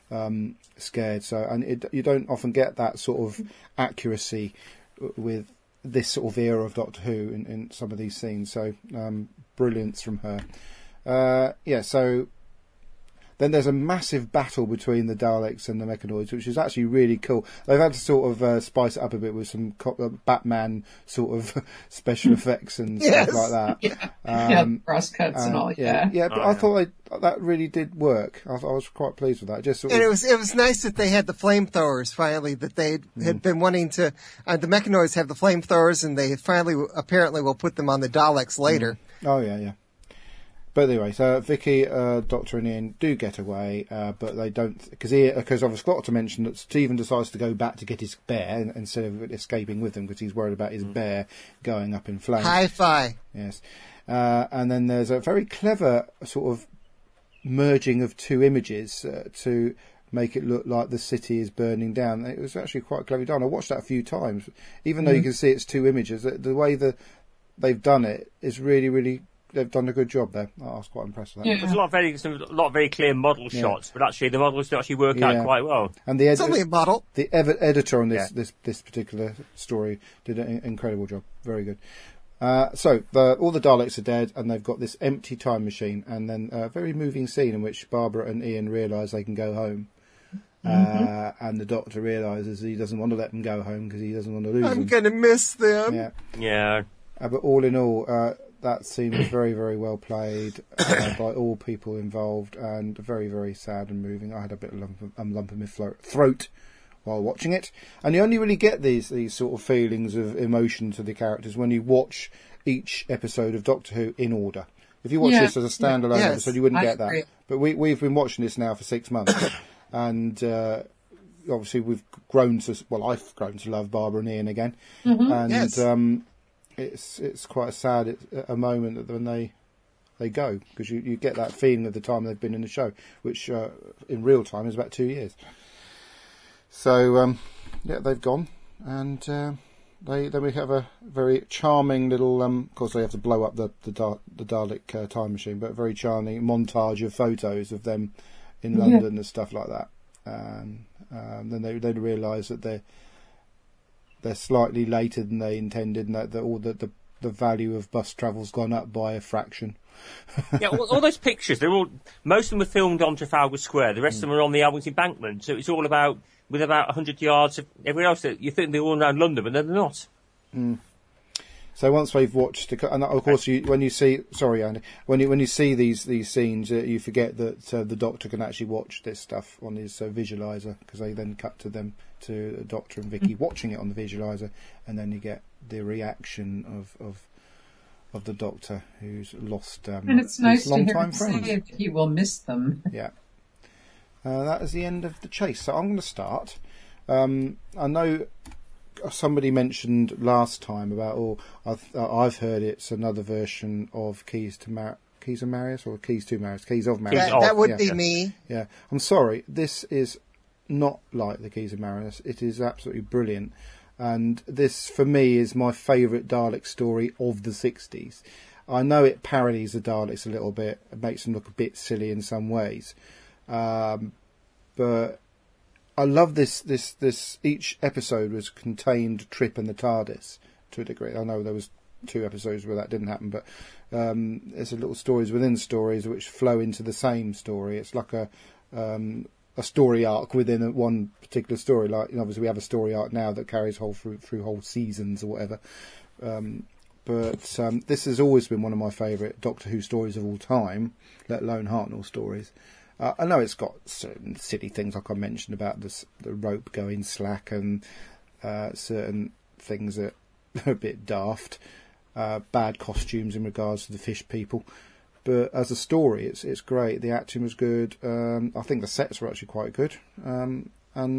scared. So, and you don't often get that sort of accuracy with this sort of era of Doctor Who in some of these scenes. So, brilliance from her. So then there's a massive battle between the Daleks and the Mechanoids, which is actually really cool. They've had to sort of spice it up a bit with some Batman sort of special effects and stuff like that. Crosscuts and all. But I thought that really did work. I was quite pleased with that. And it was nice that they had the flamethrowers finally, that they had been wanting to. The Mechanoids have the flamethrowers, and they finally apparently will put them on the Daleks later. Oh yeah. But anyway, so Vicky, Doctor and Ian do get away, but they don't, because I've forgot to mention that Stephen decides to go back to get his bear instead of escaping with him because he's worried about his bear going up in flames. Hi-fi. Yes. And then there's a very clever sort of merging of two images to make it look like the city is burning down. It was actually quite cleverly done. I watched that a few times. Even though you can see it's two images, the way they've done it is really, really... They've done a good job there. I was quite impressed with that. Yeah. There's a lot of very clear model shots, but actually the models do actually work out quite well. And it's only a model. The editor on this particular story did an incredible job. Very good. So all the Daleks are dead, and they've got this empty time machine, and then a very moving scene in which Barbara and Ian realise they can go home. And the Doctor realises he doesn't want to let them go home because he doesn't want to lose them. I'm going to miss them. Yeah. But all in all, that scene was very, very well played by all people involved, and very, very sad and moving. I had a bit of lump in my throat while watching it. And you only really get these sort of feelings of emotion to the characters when you watch each episode of Doctor Who in order. If you watch this as a standalone episode, you wouldn't get that. But we've been watching this now for 6 months, and obviously we've grown to... Well, I've grown to love Barbara and Ian again. And... It's quite a sad a moment that when they go, because you get that feeling of the time they've been in the show, which in real time is about 2 years. So they've gone, and then we have a very charming little. Of course, they have to blow up the Dalek time machine, but a very charming montage of photos of them in London and stuff like that. And then they realise that they're slightly later than they intended, and that all the value of bus travel's gone up by a fraction. All those pictures, most of them were filmed on Trafalgar Square. The rest of them are on the Albert Embankment. So it's all about 100 yards of everywhere else. You think they're all around London, but they're not. So once we've watched, and of course, when you see these scenes, you forget that the Doctor can actually watch this stuff on his visualizer, because they then cut to the Doctor and Vicky watching it on the visualizer, and then you get the reaction of the Doctor who's lost and it's nice his long-time to friends. hear he will miss them. Yeah. That is the end of the chase. So I'm going to start. I know somebody mentioned last time about, I've heard it's another version of Keys of Marius, or Keys to Marius, Keys of Marius. That would be me. Yeah, I'm sorry. This is not like the Keys of Marius. It is absolutely brilliant. And this, for me, is my favourite Dalek story of the 60s. I know it parodies the Daleks a little bit. It makes them look a bit silly in some ways. But I love this. Each episode was contained Trip and the TARDIS to a degree. I know there was 2 episodes where that didn't happen, but there's a little stories within stories which flow into the same story. It's like a story arc within one particular story. Like, obviously we have a story arc now that carries through whole seasons or whatever. But this has always been one of my favourite Doctor Who stories of all time, let alone Hartnell stories. I know it's got certain silly things, like I mentioned, about the rope going slack, and certain things that are a bit daft, bad costumes in regards to the fish people. But as a story, it's great. The acting was good. I think the sets were actually quite good. And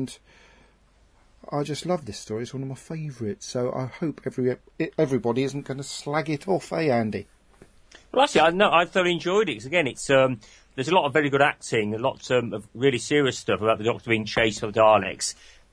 I just love this story. It's one of my favourites. So I hope everybody isn't going to slag it off, Andy? Well, actually, I thoroughly enjoyed it. Because again, it's there's a lot of very good acting, a lot of really serious stuff about the Doctor being chased by the Daleks.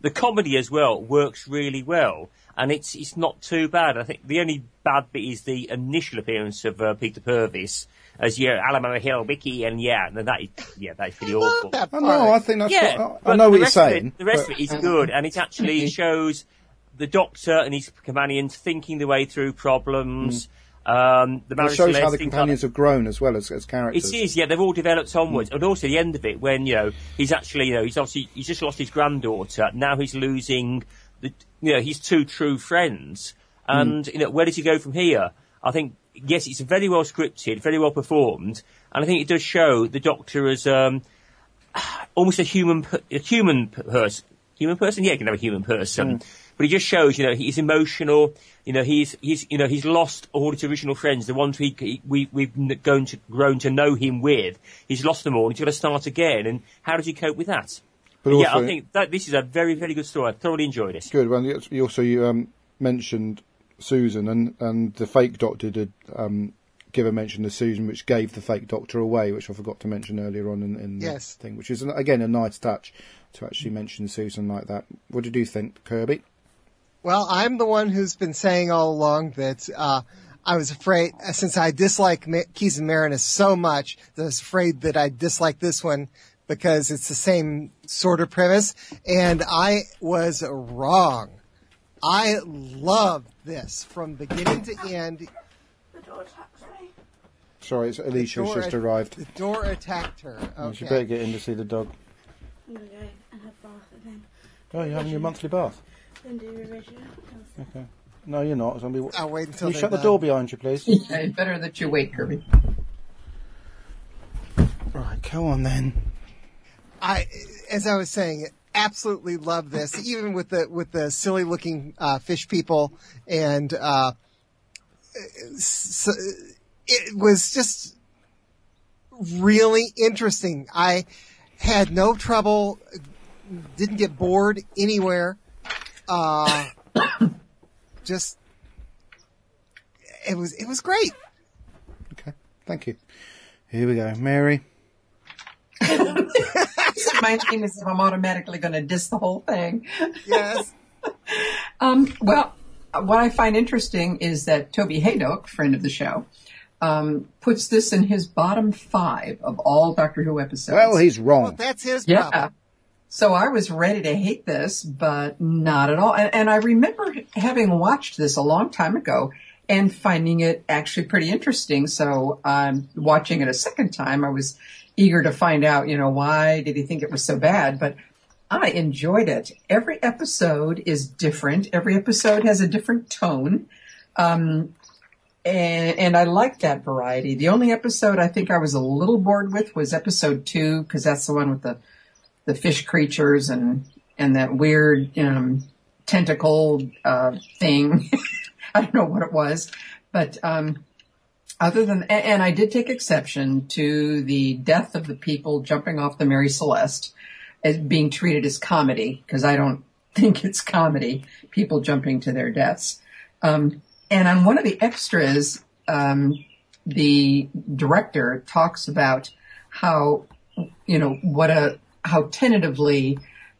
the comedy as well works really well, and it's not too bad. I think the only bad bit is the initial appearance of Peter Purvis as Alamo Hill Mickey, and that is pretty awful. I think that's I know what you're saying. The rest of it is good, and it actually shows the Doctor and his companions thinking their way through problems. It shows how the companions have grown as well as characters. It is, they've all developed onwards. And also the end of it, when, he's actually, he's just lost his granddaughter. Now he's losing his two true friends. And, where does he go from here? I think, yes, it's very well scripted, very well performed. And I think it does show the Doctor as, almost a human person. Human person? Yeah, you can have a human person. But he just shows, he's emotional. He's lost all his original friends, the ones we've grown to know him with. He's lost them all. He's got to start again. And how does he cope with that? But also, I think that this is a very, very good story. I thoroughly enjoyed it. Good. Well, you mentioned Susan, and the fake Doctor did give a mention to Susan, which gave the fake Doctor away, which I forgot to mention earlier on in the thing, which is again a nice touch to actually mention Susan like that. What did you think, Kirby? Well, I'm the one who's been saying all along that I was afraid, since I dislike Keys and Marinus so much, that I was afraid that I'd dislike this one because it's the same sort of premise, and I was wrong. I loved this from beginning to end. The door attacks me. Sorry, it's Alicia has just arrived. The door attacked her. Okay. You better get in to see the dog. I'm going to go and have a bath and then... Oh, you're having your monthly bath? Then do revision. Okay. No, you're not. I'll wait until you shut the door behind you, please. Yeah, better that you wait, Kirby. Right, go on then. As I was saying, absolutely love this, even with the silly looking fish people, and so it was just really interesting. I had no trouble, didn't get bored anywhere. Just it was great. Okay, thank you. Here we go, Mary. My name is if I'm automatically going to diss the whole thing. Yes. Well, what I find interesting is that Toby Haydock, friend of the show, puts this in his bottom 5 of all Doctor Who episodes. Well, he's wrong. Well, that's his problem. So I was ready to hate this, but not at all. And I remember having watched this a long time ago and finding it actually pretty interesting. So watching it a second time, I was eager to find out, why did he think it was so bad? But I enjoyed it. Every episode is different. Every episode has a different tone. And I like that variety. The only episode I think I was a little bored with was episode 2, because that's the one with the fish creatures and that weird, tentacle, thing. I don't know what it was, but, other than, and I did take exception to the death of the people jumping off the Mary Celeste as being treated as comedy, because I don't think it's comedy, people jumping to their deaths. And on one of the extras, the director talks about how, how tentatively,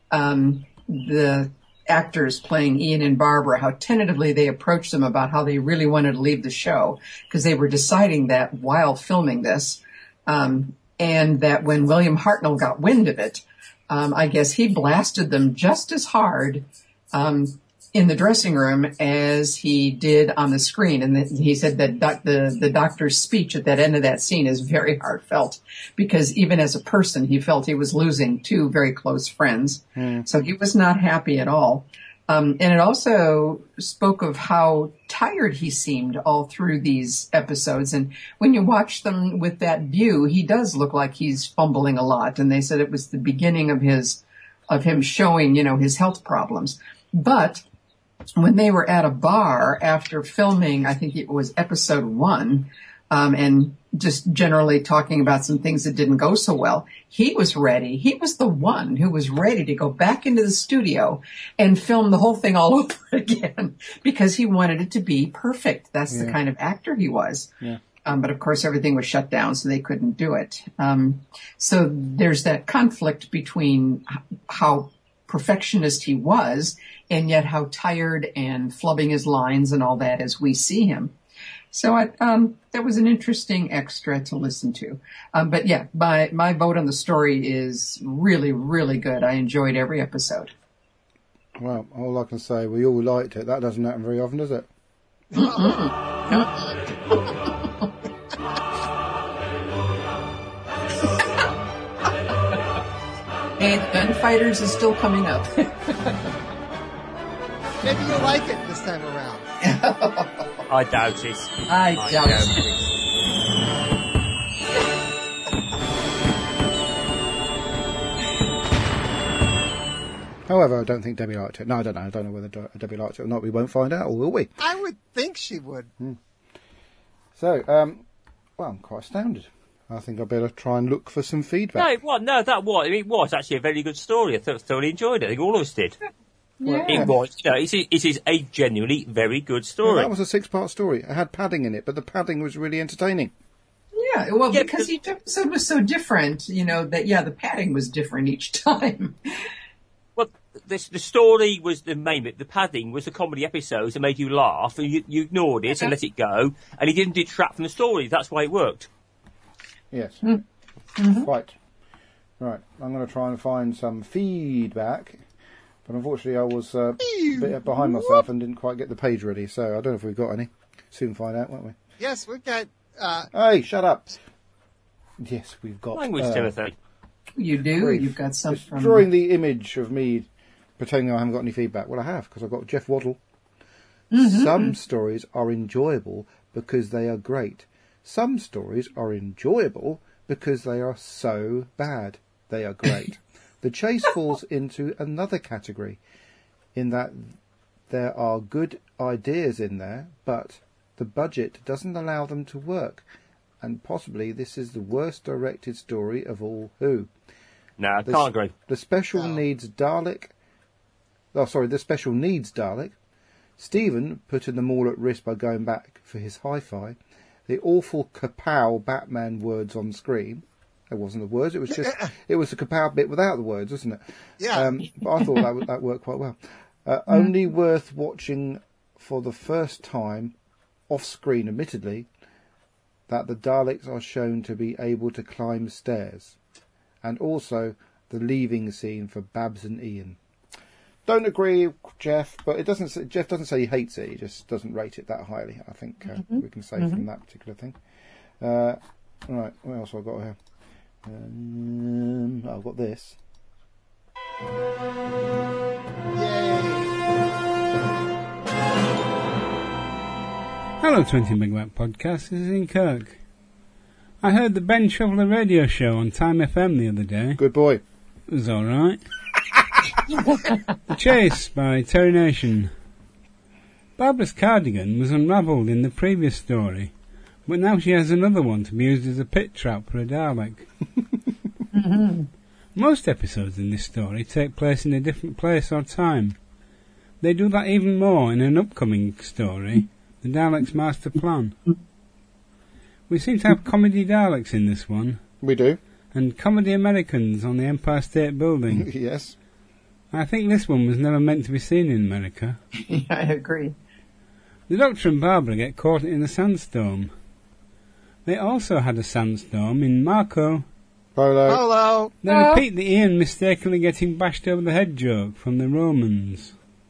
the actors playing Ian and Barbara, how tentatively they approached them about how they really wanted to leave the show, because they were deciding that while filming this, and that when William Hartnell got wind of it, I guess he blasted them just as hard in the dressing room as he did on the screen. And he said that the doctor's speech at that end of that scene is very heartfelt, because even as a person, he felt he was losing 2 very close friends. So he was not happy at all. And it also spoke of how tired he seemed all through these episodes. And when you watch them with that view, he does look like he's fumbling a lot. And they said it was the beginning of him showing, his health problems. But when they were at a bar after filming, I think it was episode 1, and just generally talking about some things that didn't go so well, he was ready. He was the one who was ready to go back into the studio and film the whole thing all over again, because he wanted it to be perfect. That's the kind of actor he was. Yeah. But of course everything was shut down, so they couldn't do it. So there's that conflict between how perfectionist he was, and yet how tired and flubbing his lines and all that as we see him. So that was an interesting extra to listen to. But yeah, my vote on the story is really, really good. I enjoyed every episode. Well, all I can say, we all liked it. That doesn't happen very often, does it? And Gunfighters is still coming up. Maybe you'll like it this time around. I doubt it. I doubt it. However, I don't think Debbie liked it. No, I don't know. I don't know whether Debbie liked it or not. We won't find out, or will we? I would think she would. So, well, I'm quite astounded. I think I'd better try and look for some feedback. It was actually a very good story. I thoroughly enjoyed it. I think all of us did. Yeah. It was, it is a genuinely very good story. Well, that was a 6-part story. It had padding in it, but the padding was really entertaining. Yeah, well, because each episode was so different, the padding was different each time. Well, the story was the main bit. The padding was the comedy episodes that made you laugh, and you ignored it and let it go, and it didn't detract from the story. That's why it worked. Yes. Right. I'm going to try and find some feedback, but unfortunately I was a bit behind myself and didn't quite get the page ready, so I don't know if we've got any. Soon find out, won't we? Yes, we've got... Hey, shut up! Yes, we've got... Language, Timothy. You do? brief. You've got some It's from... drawing the image of me pretending I haven't got any feedback. Well, I have, because I've got Jeff Waddle. Some stories are enjoyable because they are great. Some stories are enjoyable because they are so bad they are great. The Chase falls into another category in that there are good ideas in there, but the budget doesn't allow them to work. And possibly this is the worst directed story of all who. No, I can't agree. The special needs Dalek... Oh, sorry, the special needs Dalek. Stephen putting them all at risk by going back for his hi-fi. The awful kapow Batman words on screen. It wasn't the words, it was just... It was the kapow bit without the words, wasn't it? Yeah. But I thought that worked quite well. Only worth watching for the first time, off-screen admittedly, that the Daleks are shown to be able to climb stairs. And also the leaving scene for Babs and Ian. Don't agree, Jeff, but Jeff doesn't say he hates it, he just doesn't rate it that highly, I think we can say from that particular thing. Right, what else have I got here? I've got this. Yay! Hello, 20 Megawatt Podcast. This is Ian Kirk. I heard the Ben Shoveler radio show on Time FM the other day. Good boy. It was alright. The Chase by Terry Nation. Barbara's cardigan was unravelled in the previous story, but now she has another one to be used as a pit trap for a Dalek. Most episodes in this story take place in a different place or time. They do that even more in an upcoming story, The Daleks' Master Plan. We seem to have comedy Daleks in this one, We do. and comedy Americans on the Empire State Building. Yes. I think this one was never meant to be seen in America. Yeah, I agree. The Doctor and Barbara get caught in a sandstorm. They also had a sandstorm in Marco. Polo. Hello. They repeat the Ian mistakenly getting bashed over the head joke from the Romans.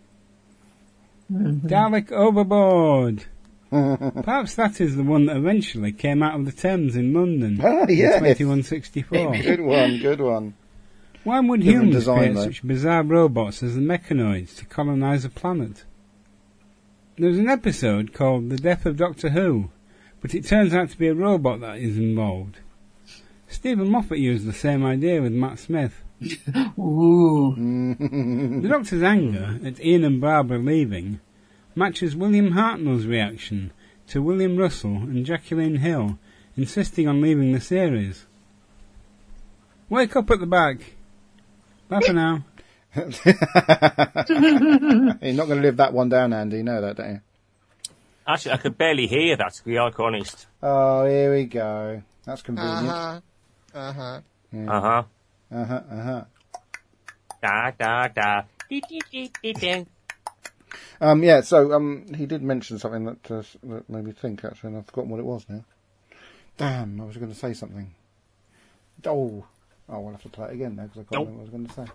Dalek overboard. Perhaps that is the one that eventually came out of the Thames in London Ah, yes. in 2164. Good one. Why would Different humans design, create though. such bizarre robots as the mechanoids to colonise a planet? There was an episode called The Death of Doctor Who, but it turns out to be a robot that is involved. Stephen Moffat used the same idea with Matt Smith. Ooh. The Doctor's anger at Ian and Barbara leaving matches William Hartnell's reaction to William Russell and Jacqueline Hill insisting on leaving the series. Wake up at the back. Bye for now. You're not going to live that one down, Andy. You know that, don't you? Actually, I could barely hear that, to be honest. Oh, here we go. That's convenient. Uh-huh. Uh-huh. Uh-huh. Uh-huh, uh-huh. Da da da. Dee, dee, dee, dee, dee. So he did mention something that made me think, actually, and I've forgotten what it was now. Damn, I was going to say something. Oh, we'll have to play it again now, because I can't remember what I was going to say.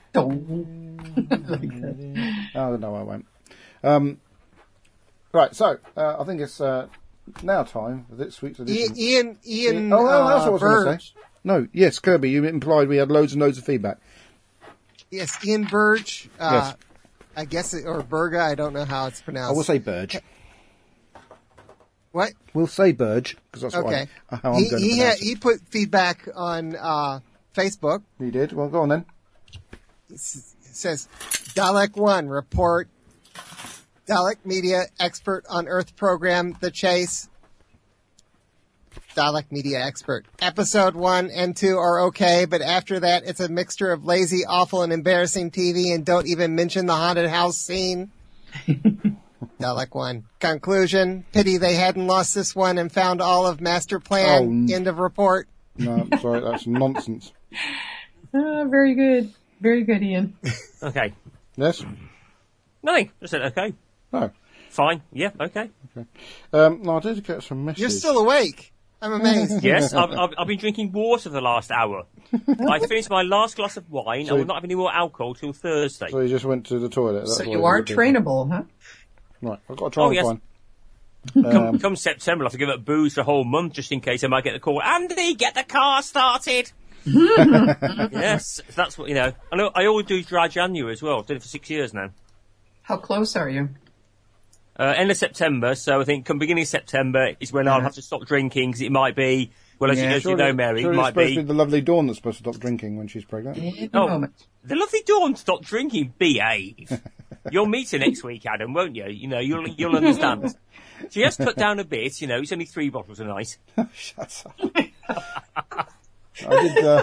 Oh, no, I won't. Right, so, I think it's now time for this week's edition. Ian that's what I was going to Burge. say. No, yes, Kirby, you implied we had loads and loads of feedback. Yes, Ian Burge. Yes. I guess, or Berga, I don't know how it's pronounced. I will say Burge. What? We'll say Burge, because that's Okay. how I'm going to pronounce it. He put feedback on Facebook. He did? Well, go on then. It says, Dalek 1, report. Dalek Media, expert on Earth program, The Chase. Dalek Media expert. Episode 1 and 2 are okay, but after that, it's a mixture of lazy, awful, and embarrassing TV, and don't even mention the haunted house scene. Dalek 1. Conclusion. Pity they hadn't lost this one and found all of Master Plan. End of report. No, I'm sorry, that's nonsense. Very good. Very good, Ian. Okay. Yes? Nothing. Just said okay. No. Fine. Yeah. Okay. No, I did get some messages. You're still awake. I'm amazed. Yes, I've been drinking water for the last hour. I finished my last glass of wine. So I will not have any more alcohol till Thursday. So you just went to the toilet. That's So what you it are was. trainable, huh? Right, I've got to try Oh, and yes. find. Come September, I'll have to give up booze for a whole month just in case I might get the call. Andy, get the car started. Yes, that's what, I always do dry January as well. I've done it for 6 years now. How close are you? End of September, so I think come beginning of September is when I'll have to stop drinking because it might be, well, as you know, Mary, it Surely might it's supposed be... to be the lovely Dawn that's supposed to stop drinking when she's pregnant. In a moment. The lovely Dawn stopped drinking, behave. You'll meet her next week, Adam, won't you? You'll understand. She has cut down a bit, it's only 3 bottles a night. Shut up. I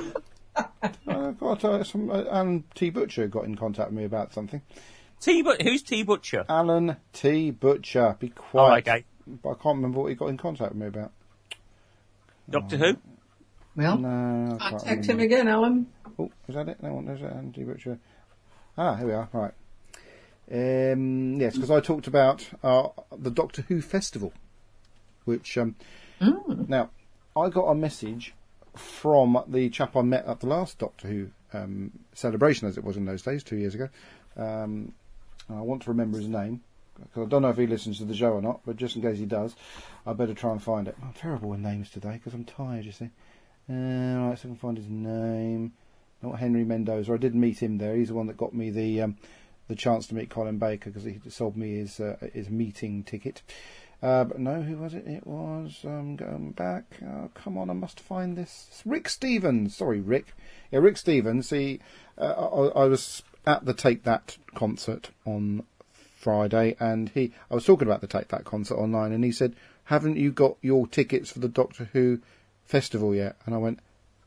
did, Alan T. Butcher got in contact with me about something. Who's T. Butcher? Alan T. Butcher. Be quiet. Oh, okay. But I can't remember what he got in contact with me about. Doctor Who? Well, No, I can't contact him remember. again, Alan. Oh, is that it? No, there's Alan T. Butcher. Ah, here we are. Right. Yes, because I talked about the Doctor Who festival, which now I got a message from the chap I met at the last Doctor Who celebration, as it was in those days, 2 years ago. I want to remember his name because I don't know if he listens to the show or not, but just in case he does, I better try and find it. I'm terrible with names today because I'm tired, you see. Right, so I can find his name. Not Henry Mendoza. I did meet him there. He's the one that got me the chance to meet Colin Baker because he sold me his meeting ticket. But no, who was it? It was going back. Oh, come on, I must find this. It's Rick Stevens. Sorry, Rick. Yeah, Rick Stevens. I was at the Take That concert on Friday, and I was talking about the Take That concert online, and he said, "Haven't you got your tickets for the Doctor Who festival yet?" And I went,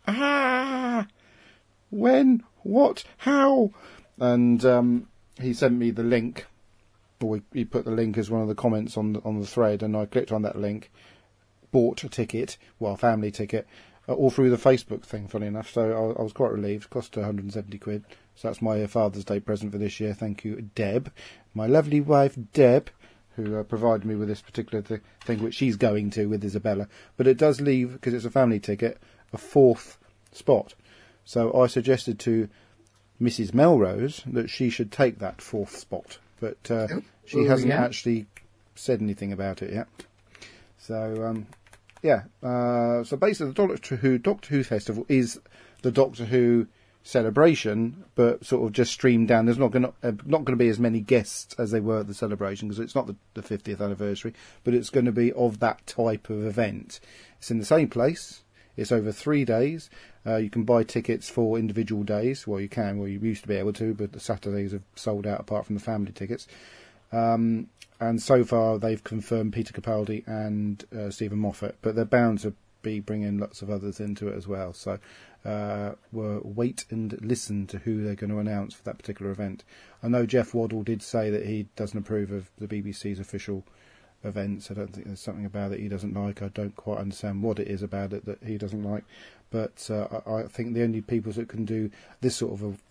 when? What? How? And he sent me the link, or he put the link as one of the comments on the thread, and I clicked on that link, bought a ticket, family ticket, all through the Facebook thing, funny enough. So I was quite relieved. It cost £170. So that's my Father's Day present for this year. Thank you, Deb, my lovely wife, Deb, who provided me with this particular thing, which she's going to with Isabella. But it does leave, because it's a family ticket, a 4th spot. So I suggested to Mrs. Melrose that she should take that 4th spot. But she hasn't actually said anything about it yet. So, so basically the Doctor Who festival is the Doctor Who celebration, but sort of just streamed down. There's not going to be as many guests as they were at the celebration, because it's not the 50th anniversary, but it's going to be of that type of event. It's in the same place. It's over 3 days. You can buy tickets for individual days. Well, you can. Well, you used to be able to, but the Saturdays have sold out apart from the family tickets. And so far, they've confirmed Peter Capaldi and Stephen Moffat, but they're bound to be bringing lots of others into it as well. So we'll wait and listen to who they're going to announce for that particular event. I know Jeff Waddle did say that he doesn't approve of the BBC's official events. I don't think there's something about it he doesn't like. I don't quite understand what it is about it that he doesn't like. But I think the only people that can do this sort of event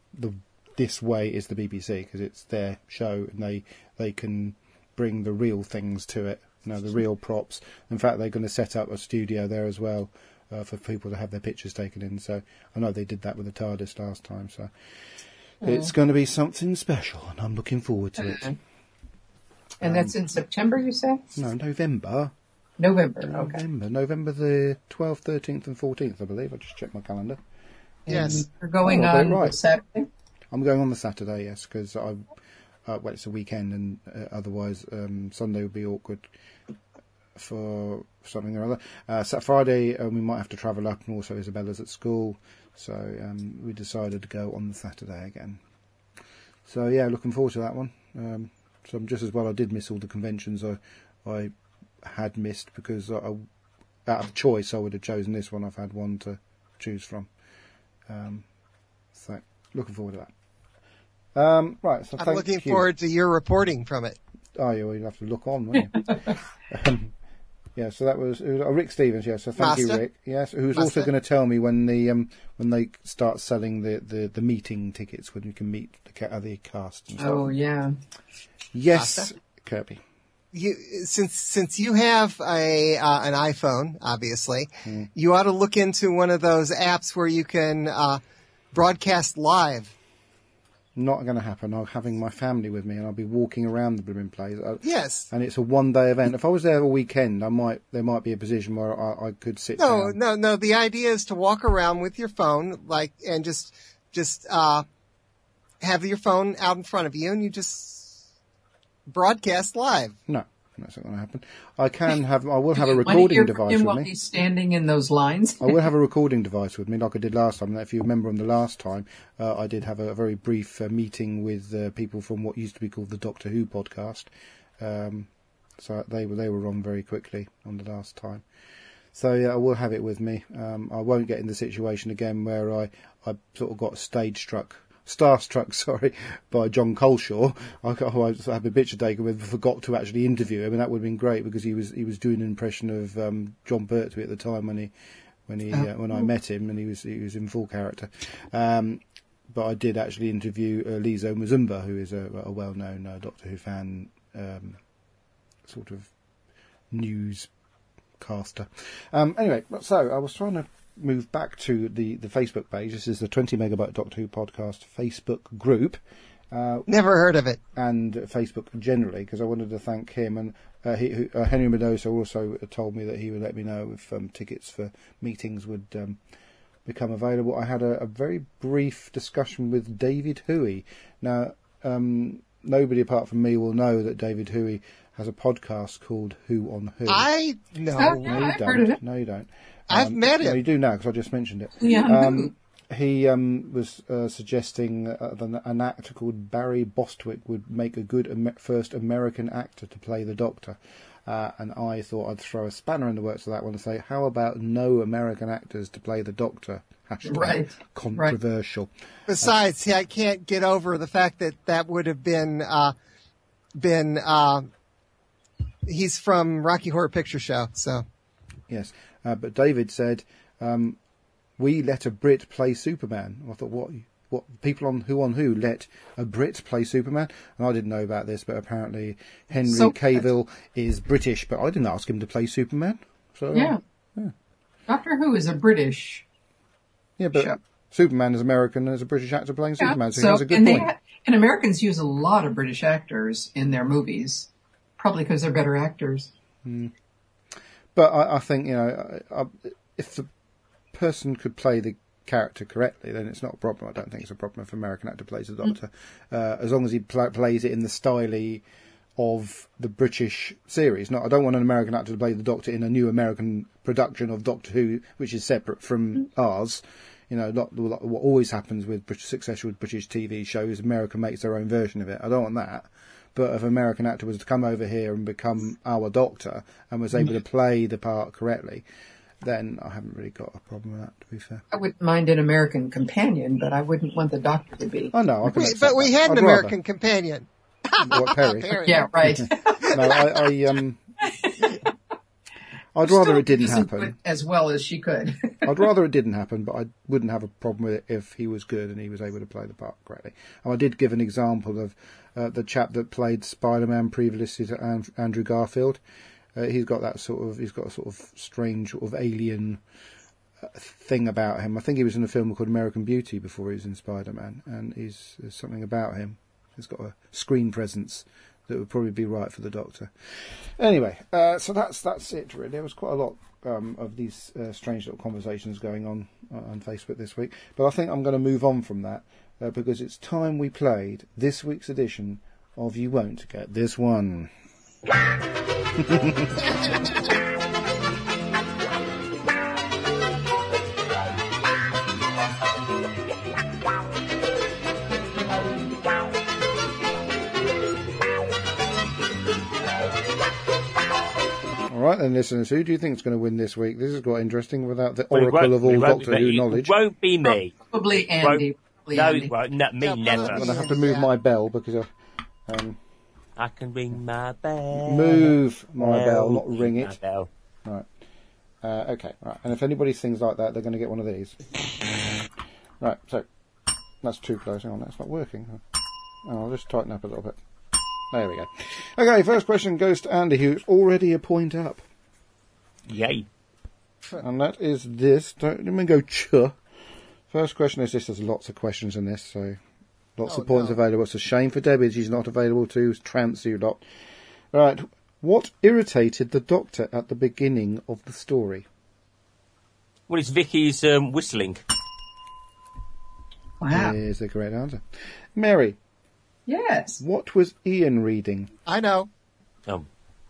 this way is the BBC, because it's their show and they can bring the real things to it, the real props. In fact, they're going to set up a studio there as well for people to have their pictures taken in. So I know they did that with the TARDIS last time. So it's going to be something special, and I'm looking forward to it. And that's in September, you said? No, November. Okay. November the 12th, 13th and 14th, I believe. I just checked my calendar. Yes. You're going on Saturday? I'm going on the Saturday, yes, because it's a weekend, and otherwise Sunday would be awkward for something or other. Friday we might have to travel up, and also Isabella's at school, so we decided to go on the Saturday again. So yeah, looking forward to that one. So I'm just as well. I did miss all the conventions I had missed, because out of choice I would have chosen this one. I've had one to choose from. So looking forward to that. Right, so I'm looking forward to your reporting from it. Oh, yeah, well, you'll have to look on, won't you? Yeah, so that was Rick Stevens. Yeah, so thank you, Rick. Yes, who's also going to tell me when they start selling the meeting tickets, when you can meet the other cast and stuff. Oh yeah. Yes, Master? Kirby. Since you have an iPhone, obviously, you ought to look into one of those apps where you can broadcast live. Not going to happen. I'm having my family with me, and I'll be walking around the blooming place. Yes, and it's a one-day event. If I was there a weekend, there might be a position where I could sit down. No. The idea is to walk around with your phone, and just have your phone out in front of you, and you just broadcast live. No. That's not going to happen. I will have a recording device with while me. He's standing in those lines. I will have a recording device with me, like I did last time. If you remember, on the last time, I did have a very brief meeting with people from what used to be called the Doctor Who podcast. So they were on very quickly on the last time. So yeah, I will have it with me. I won't get in the situation again where I sort of got starstruck, by John Coleshaw. I had a picture taken with, forgot to actually interview him, and that would have been great, because he was doing an impression of John Pertwee at the time when I met him, and he was in full character. But I did actually interview Lizo Mazumba, who is a well-known Doctor Who fan, sort of newscaster. Anyway, so I was trying to move back to the Facebook page. This is the 20 Megabyte Doctor Who podcast Facebook group. Never heard of it. And Facebook generally, because I wanted to thank him. And Henry Mendoza also told me that he would let me know if tickets for meetings would become available. I had a very brief discussion with David Huey. Now, nobody apart from me will know that David Huey has a podcast called Who on Who. I know. No, you heard of it. No, you don't. I've met him. No, you do now, because I just mentioned it. Yeah. He was suggesting that an actor called Barry Bostwick would make a good first American actor to play the Doctor. And I thought I'd throw a spanner in the works of that one and say, how about no American actors to play the Doctor? Right. Controversial. Besides, I can't get over the fact that would have been he's from Rocky Horror Picture Show, so. Yes. But David said, we let a Brit play Superman. I thought, what people on Who let a Brit play Superman? And I didn't know about this, but apparently Henry Cavill is British, but I didn't ask him to play Superman. So yeah. Doctor Who is a British. Yeah, but show. Superman is American and is a British actor playing Superman, so he has a good and point. And Americans use a lot of British actors in their movies, probably because they're better actors. But I think, if the person could play the character correctly, then it's not a problem. I don't think it's a problem if an American actor plays the Doctor. As long as he plays it in the style of the British series. I don't want an American actor to play the Doctor in a new American production of Doctor Who, which is separate from ours. Not what always happens with successful British TV shows. America makes their own version of it. I don't want that. But if an American actor was to come over here and become our Doctor and was able to play the part correctly, then I haven't really got a problem with that, to be fair. I wouldn't mind an American companion, but I wouldn't want the Doctor to be. Oh, no. But we had an American companion. What, Perry? Perry. Yeah, right. No, I'd rather Still it didn't doesn't happen. do it as well as she could. I'd rather it didn't happen, but I wouldn't have a problem with it if he was good and he was able to play the part correctly. And I did give an example of the chap that played Spider-Man previously to Andrew Garfield. He's got a sort of strange sort of alien thing about him. I think he was in a film called American Beauty before he was in Spider-Man, and there's something about him. He's got a screen presence that would probably be right for the Doctor. Anyway, so that's it really. There was quite a lot of these strange little conversations going on Facebook this week, but I think I'm going to move on from that because it's time we played this week's edition of You Won't Get This One. All right then, listeners, who do you think is going to win this week? This is quite interesting without the oracle of all Doctor Who knowledge. It won't be me. Probably Andy. No, it won't. No, me never. I'm going to have to move my bell because I can ring my bell. move my bell, not ring My it. bell. Right. Okay. Right. And if anybody sings like that, they're going to get one of these. Right. So that's too close. Hang on, that's not working. Oh, I'll just tighten up a little bit. There we go. Okay. First question goes to Andy, who's already a point up, Yay. and that is this. Don't let me go. First question is this. There's lots of questions in this, so lots of points available. It's a shame for Debbie she's not available to trance you lot. Right. What irritated the Doctor at the beginning of the story? Well, it's Vicky's whistling. Wow. Is the correct answer. Mary, Yes. what was Ian reading? I know. Oh.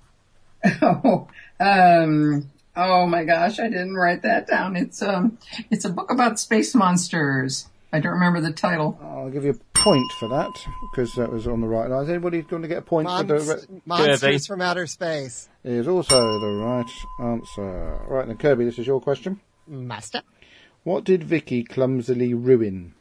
Oh my gosh, I didn't write that down. It's a book about space monsters. I don't remember the title. I'll give you a point for that, because that was on the right line. Is anybody going to get a point for the... Monsters Kirby. from Outer Space. It is also the right answer. Right then, Kirby, this is your question. Master. What did Vicky clumsily ruin?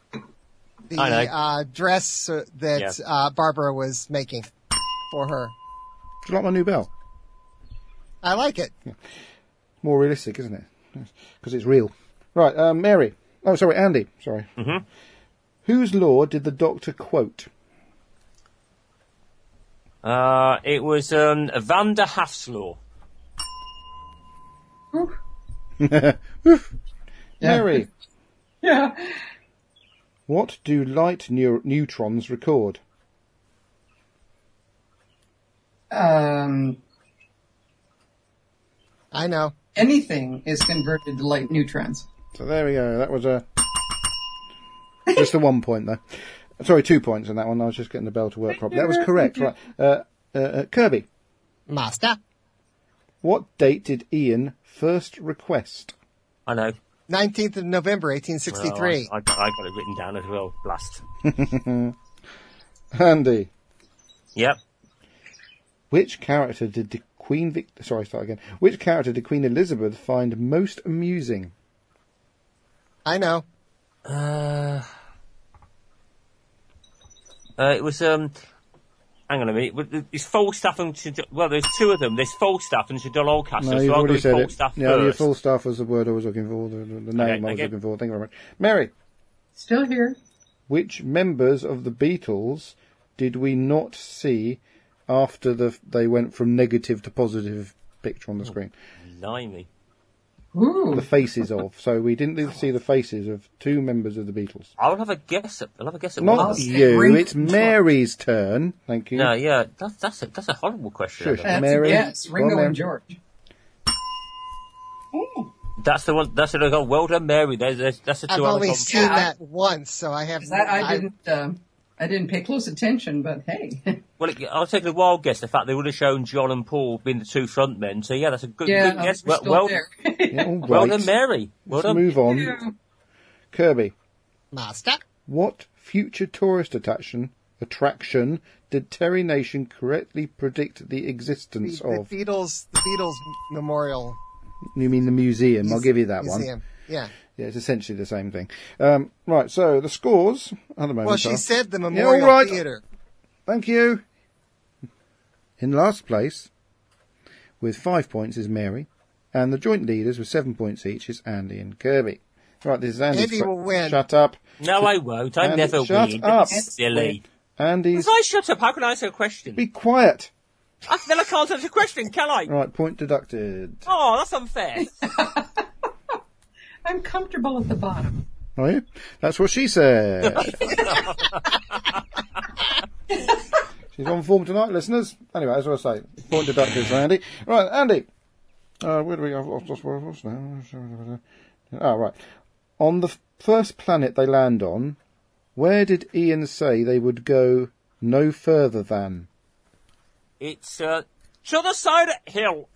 The dress that Barbara was making for her. Do you like my new bell? I like it. More realistic, isn't it? Because it's real. Right, Mary. Oh, sorry, Andy. Sorry. Mm-hmm. Whose law did the Doctor quote? It was Evander Haff's law. Mary. Yeah. What do light neutrons record? I know. Anything is converted to light neutrons. So there we go. That was just a 1 point though. Sorry, 2 points on that one. I was just getting the bell to work properly. That was correct. Right. Kirby. Master. What date did Ian first request? I know. 19th of November, 1863. Well, I got it written down as well. Blast. Andy. Yep. Which character did the Which character did Queen Elizabeth find most amusing? I know. It was hang on a minute. It's Falstaff and there's two of them. There's Falstaff and Sir John Oldcastle. No, so you've I'll already go said it. Falstaff Yeah, first. your Falstaff was the word I was looking for, the name I was looking for. Thank you very much. Mary, Still here. which members of the Beatles did we not see after they went from negative to positive picture on the screen? Blimey. Ooh. The faces of. So we didn't see the faces of two members of the Beatles. I'll have a guess at Not one. you, Ring- it's Mary's turn. Thank you. No, yeah, that's a horrible question. Shush. That's Mary, yes, Ringo go on, and George. That's the one. That's what I got. Well done, Mary. That's the I've two only I've seen got. that once, so I have. I didn't pay close attention, but hey. Well, I'll take a wild guess. The fact they would have shown John and Paul being the two front men. So yeah, that's a good guess. we're still Well, there. Yeah, all well right. done, Mary. Well Let's done. move on. Yeah. Kirby, Master. what future tourist attraction did Terry Nation correctly predict the existence The of? Beatles Memorial You mean the museum? I'll give you that Museum. one. Yeah. Yeah, it's essentially the same thing. Right, so the scores at the moment Well, she are... said the all Memorial right. Theatre. Thank you. In last place, with 5 points, is Mary. And the joint leaders with 7 points each is Andy and Kirby. Right, this is Andy's. Andy will win. Shut up. No, I won't. I Andy, never shut win. up. That's silly. Andy's. If I shut up, how can I answer a question? Be quiet. Then I can't answer a question, can I? Right, point deducted. Oh, that's unfair. I'm comfortable at the bottom. Are you? That's what she said. She's on form tonight, listeners. Anyway, as I say, point deducted for Andy. Right, Andy. Where do we go? I've lost where I was now. Oh, right. On the first planet they land on, where did Ian say they would go no further than? It's to the side of hill.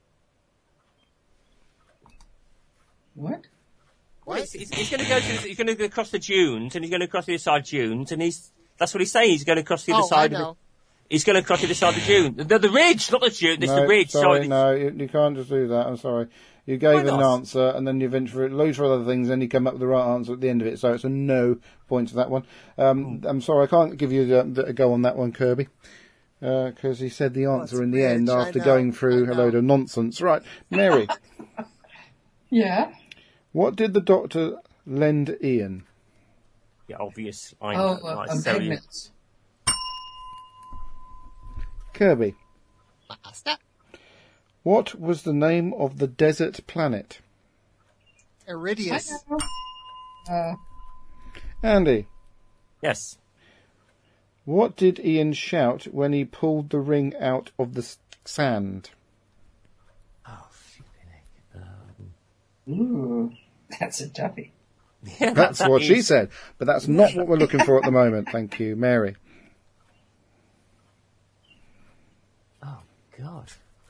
What? Well, he's going to go he's going to go across the dunes, and he's going to cross the other side of dunes, and that's what he's saying. He's going to cross the other side. I know. He's going to cross the other side of the dune. The ridge, not the dune. It's the ridge. Sorry, no, you can't just do that. I'm sorry. You gave an not? answer, and then you went for loads of other things, and you come up with the right answer at the end of it. So it's a no point to that one. I'm sorry, I can't give you a go on that one, Kirby, because he said the answer in the end ridge, after I know, going through I a load know. of nonsense. Right, Mary, Yeah. what did the Doctor lend Ian? Yeah, obvious. I Oh, know. Right, a so magnet. Kirby, Master. what was the name of the desert planet? Iridius. Andy, Yes. what did Ian shout when he pulled the ring out of the sand? Oh, flipping heck. Ooh, that's a toughie. Yeah, That's that what she is- said, but that's not what we're looking for at the moment. Thank you, Mary. Oh God.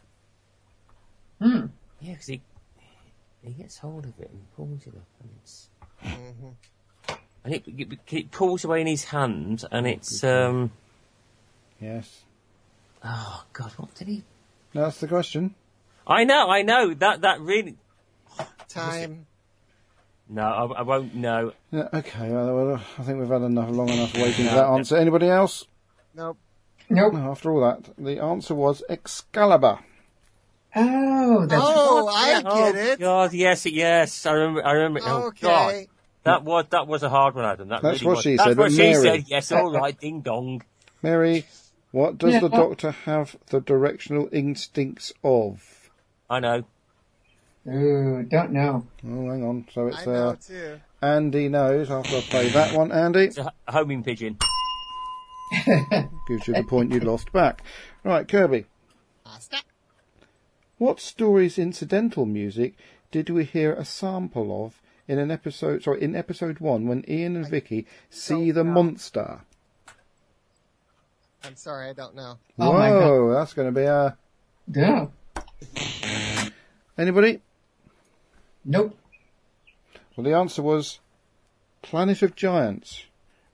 Hmm. Yeah, because he gets hold of it and pulls it up, and it's and it pulls away in his hand, and it's Yes. oh God, what did he? That's the question. I know that really. Time. No, I won't know. Yeah, okay, well, I think we've had long enough waiting for that answer. Anybody else? Nope. Nope. No, after all that, the answer was Excalibur. Oh, that's Oh, I Oh get it. God, yes. I remember. Oh God, Okay. that was a hard one, Adam. That's really what was. she That's said, what but she Mary- said. Yes, all right, ding dong. Mary, what does Yeah. the Doctor have the directional instincts of? I know. Ooh, don't know. Oh, hang on. So I it's know too. Andy knows after I play that one. Andy It's a homing pigeon. gives you the point you lost back. Right, Kirby. Master. What story's incidental music did we hear a sample of in episode 1 when Ian and Vicky see the know. monster? I'm sorry, I don't know. Oh, my Whoa, that's going to be a... Yeah. Anybody? Nope. Well, the answer was Planet of Giants.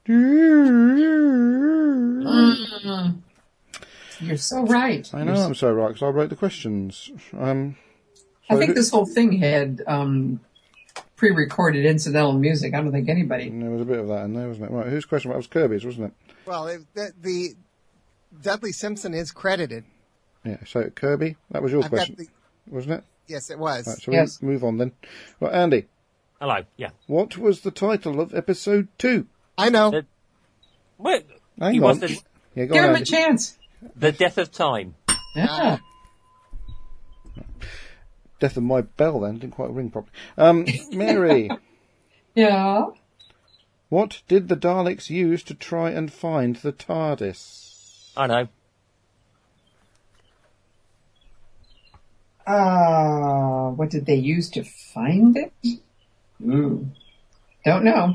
You're so right. I know I'm so right because I wrote the questions. I think this whole thing had pre-recorded incidental music. I don't think anybody. There was a bit of that in there, wasn't it? Right, whose question? That was Kirby's, wasn't it? Well, the Dudley Simpson is credited. Yeah, so Kirby, that was your I've question, got the. wasn't it? Yes, it was. Right, so Yes. we move on then. Right, Andy, Hello. Yeah. what was the title of episode 2? I know. The- Wait. Hang He on. was the Yeah, go Give on, him a Andy. chance. death of time. Yeah. Death of my bell then, didn't quite ring properly. Mary, Yeah. what did the Daleks use to try and find the TARDIS? I know. What did they use to find it? Ooh. Don't know.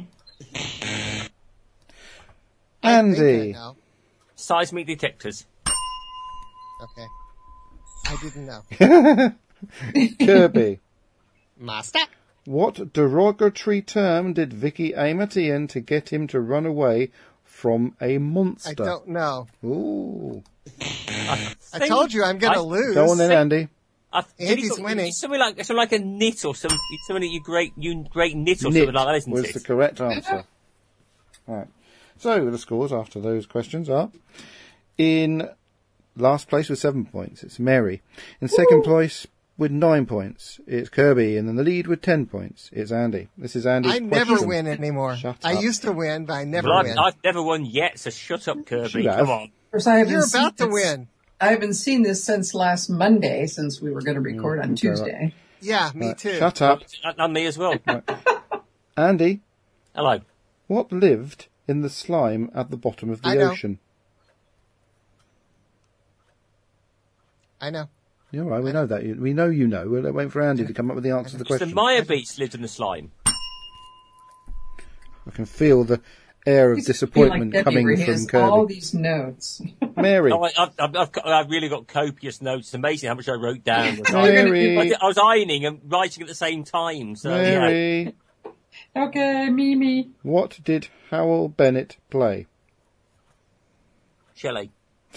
I think Andy, I know. Seismic detectors. Okay. I didn't know. Kirby, Master. what derogatory term did Vicky aim at Ian to get him to run away from a monster? I don't know. Ooh. I told you I'm going to lose. Go on then, Andy. Andy's winning. It's something like a knit or something. It's something that you great knit or Knit something like that, isn't was it? the correct answer. Right. So the scores after those questions are: in last place with 7 points, it's Mary. In second place, with 9 points. It's Kirby, and in the lead with 10 points. It's Andy. This is Andy's I question. never win anymore. Shut I up. used to win, but I never Well, win. I've never won yet, so shut up, Kirby. Should have. Come on. Of course, I haven't You're seen about to this- win. I haven't seen this since last Monday, since we were going to record on okay, right. Tuesday. Yeah, me Right, too. shut up. And me as well. Andy, Hello. what lived in the slime at the bottom of the I know. ocean? I know. Yeah, right, we know that. We know you know. We're waiting for Andy to come up with the answer to the The question. Maya Beats lived in the slime. I can feel the air of He's disappointment like Debbie, coming where he from has all Kirby. these notes. Mary, Oh, I've really got copious notes. It's amazing how much I wrote down. Mary, I was ironing and writing at the same time. So yeah. Mary, Okay, Mimi. what did Howell Bennett play? Shelley.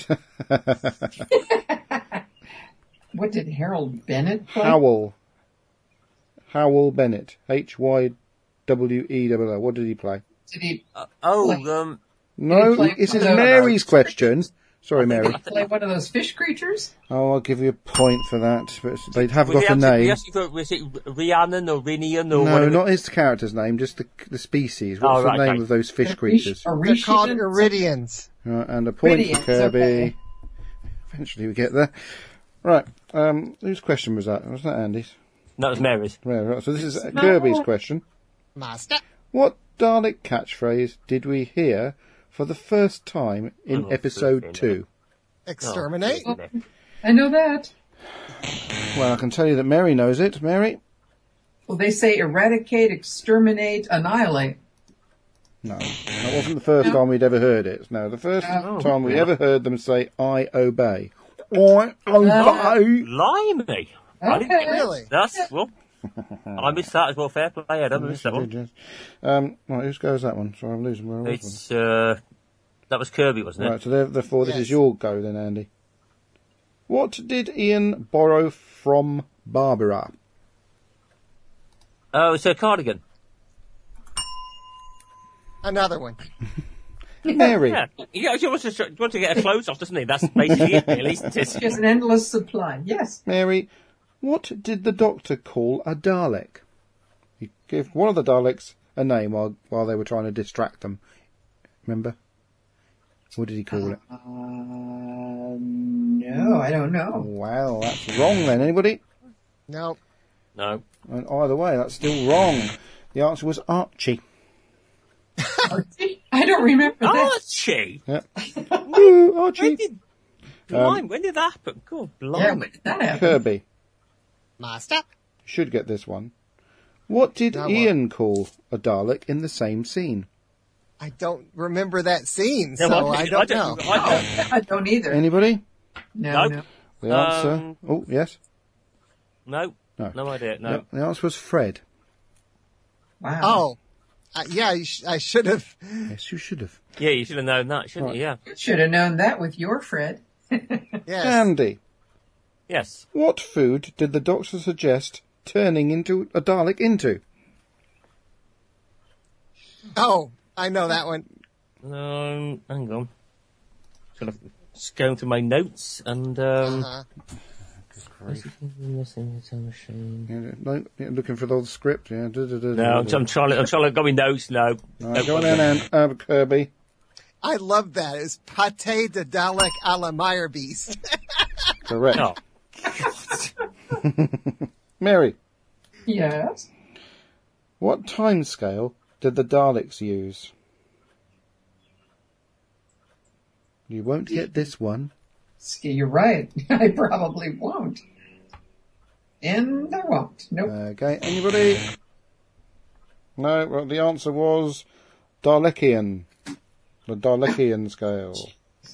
What did Harold Bennett play? Howell Bennett. HYWELL. What did he play? Did he Oh, No, play this is one of those? Mary's question. Sorry, Mary. play one of those fish creatures? Oh, I'll give you a point for that. But they'd have was got a name. was it Rhiannon or Rinian or No, whatever? not his character's name, just the species. What's Oh, right, the name okay. of those fish creatures? They're called Iridians. And a point for Iridians, Kirby. okay. Eventually we get there. Right, whose question was that? Was that Andy's? That was Mary's. Right, so this is Kirby's question. Master. What Dalek catchphrase did we hear for the first time in Oh, episode flipping 2? Exterminate. Oh, I know that. Well, I can tell you that Mary knows it. Mary? Well, they say eradicate, exterminate, annihilate. No, that wasn't the first time we'd ever heard it. No, the first time we ever heard them say, I obey. I obey! Blimey. I didn't Okay. Really? That's, well, I missed that as well. Fair play. I don't miss that one. Right, whose goes that one? Sorry, I'm losing my right one. It's, that was Kirby, wasn't it? Right, so therefore this is Yes. your go then, Andy. What did Ian borrow from Barbara? Oh, it's a cardigan. Another one. Mary. Yeah. He actually wants to get her clothes off, doesn't he? That's basically it, really, isn't it? She has an endless supply. Yes. Mary, what did the Doctor call a Dalek? He gave one of the Daleks a name while they were trying to distract them. Remember? What did he call it? No, I don't know. Well, that's wrong then. Anybody? Nope. No. And either way, that's still wrong. The answer was Archie. Archie? I don't remember that. Archie! Yeah. Woo, When Archie. did, when did that happen? God, Yeah, blimey. when did that happen? Kirby. Master. Should get this one. What did Now what? Ian call a Dalek in the same scene? I don't remember that scene, so No, I don't know. I don't either. Anybody? No, Nope. no. The answer? Oh, yes. No. No. No idea. No. Yep, the answer was Fred. Wow. Oh. Yeah, I should have. Yes, you should have. Yeah, you should have known that, shouldn't you? Yeah. You should have known that with your Fred. Yes. Andy, Yes. what food did the Doctor suggest turning into a Dalek into? Oh, I know that one. Hang on. Just going through my notes and Uh-huh. Yeah, no, yeah, looking for the script. Yeah. No, I'm trying to go in notes now. Right, go on then, Kirby. I love that. It's pate de Dalek a la Meyerbeast. Correct. Oh, Mary, Yes. what time scale did the Daleks use? You won't get this one. You're right. I probably won't. And I won't. Nope. Okay, anybody? No, well, the answer was Dalekian. The Dalekian scale.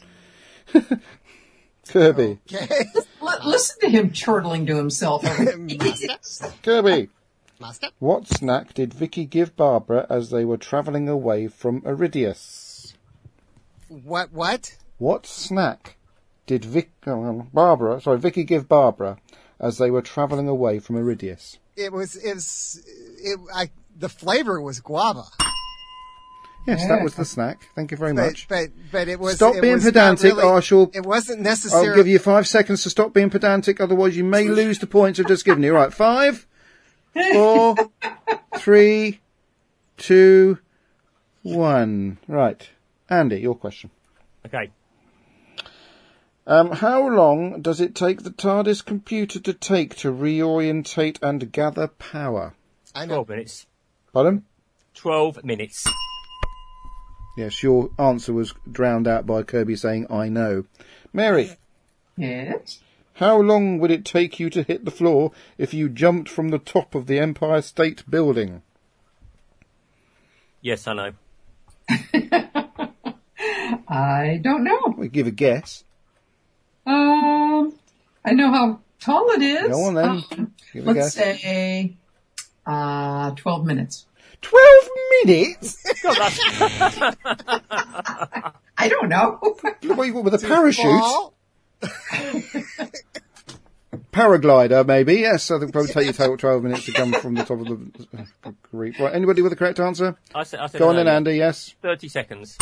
Kirby. Okay. Listen to him chortling to himself. Master. Kirby. Master. What snack did Vicky give Barbara as they were travelling away from Iridius? What? What snack did Vicky give Barbara as they were travelling away from Iridius? The flavor was guava. Yes, that was the snack. Thank you very much. But it was. Stop it being was not pedantic, really- or I shall. It wasn't necessarily. I'll give you 5 seconds to stop being pedantic, otherwise you may lose the points I've just given you. Right, 5, 4, 3, 2, 1. Right. Andy, your question. Okay. How long does it take the TARDIS computer to reorientate and gather power? I know. 12 minutes. Pardon? 12 minutes. Yes, your answer was drowned out by Kirby saying, I know. Mary, Yes. how long would it take you to hit the floor if you jumped from the top of the Empire State Building? Yes, I know. I don't know. We give a guess. I know how tall it is. Go on then. Give a Let's guess. say 12 minutes. 12 minutes? God, that's, I don't know. With a parachute? Ball? Paraglider, maybe. Yes, I think it'll probably take you 12 minutes to come from the top of the reef. Right, anybody with the correct answer? I said Go on no, then, Andy, yes. 30 seconds.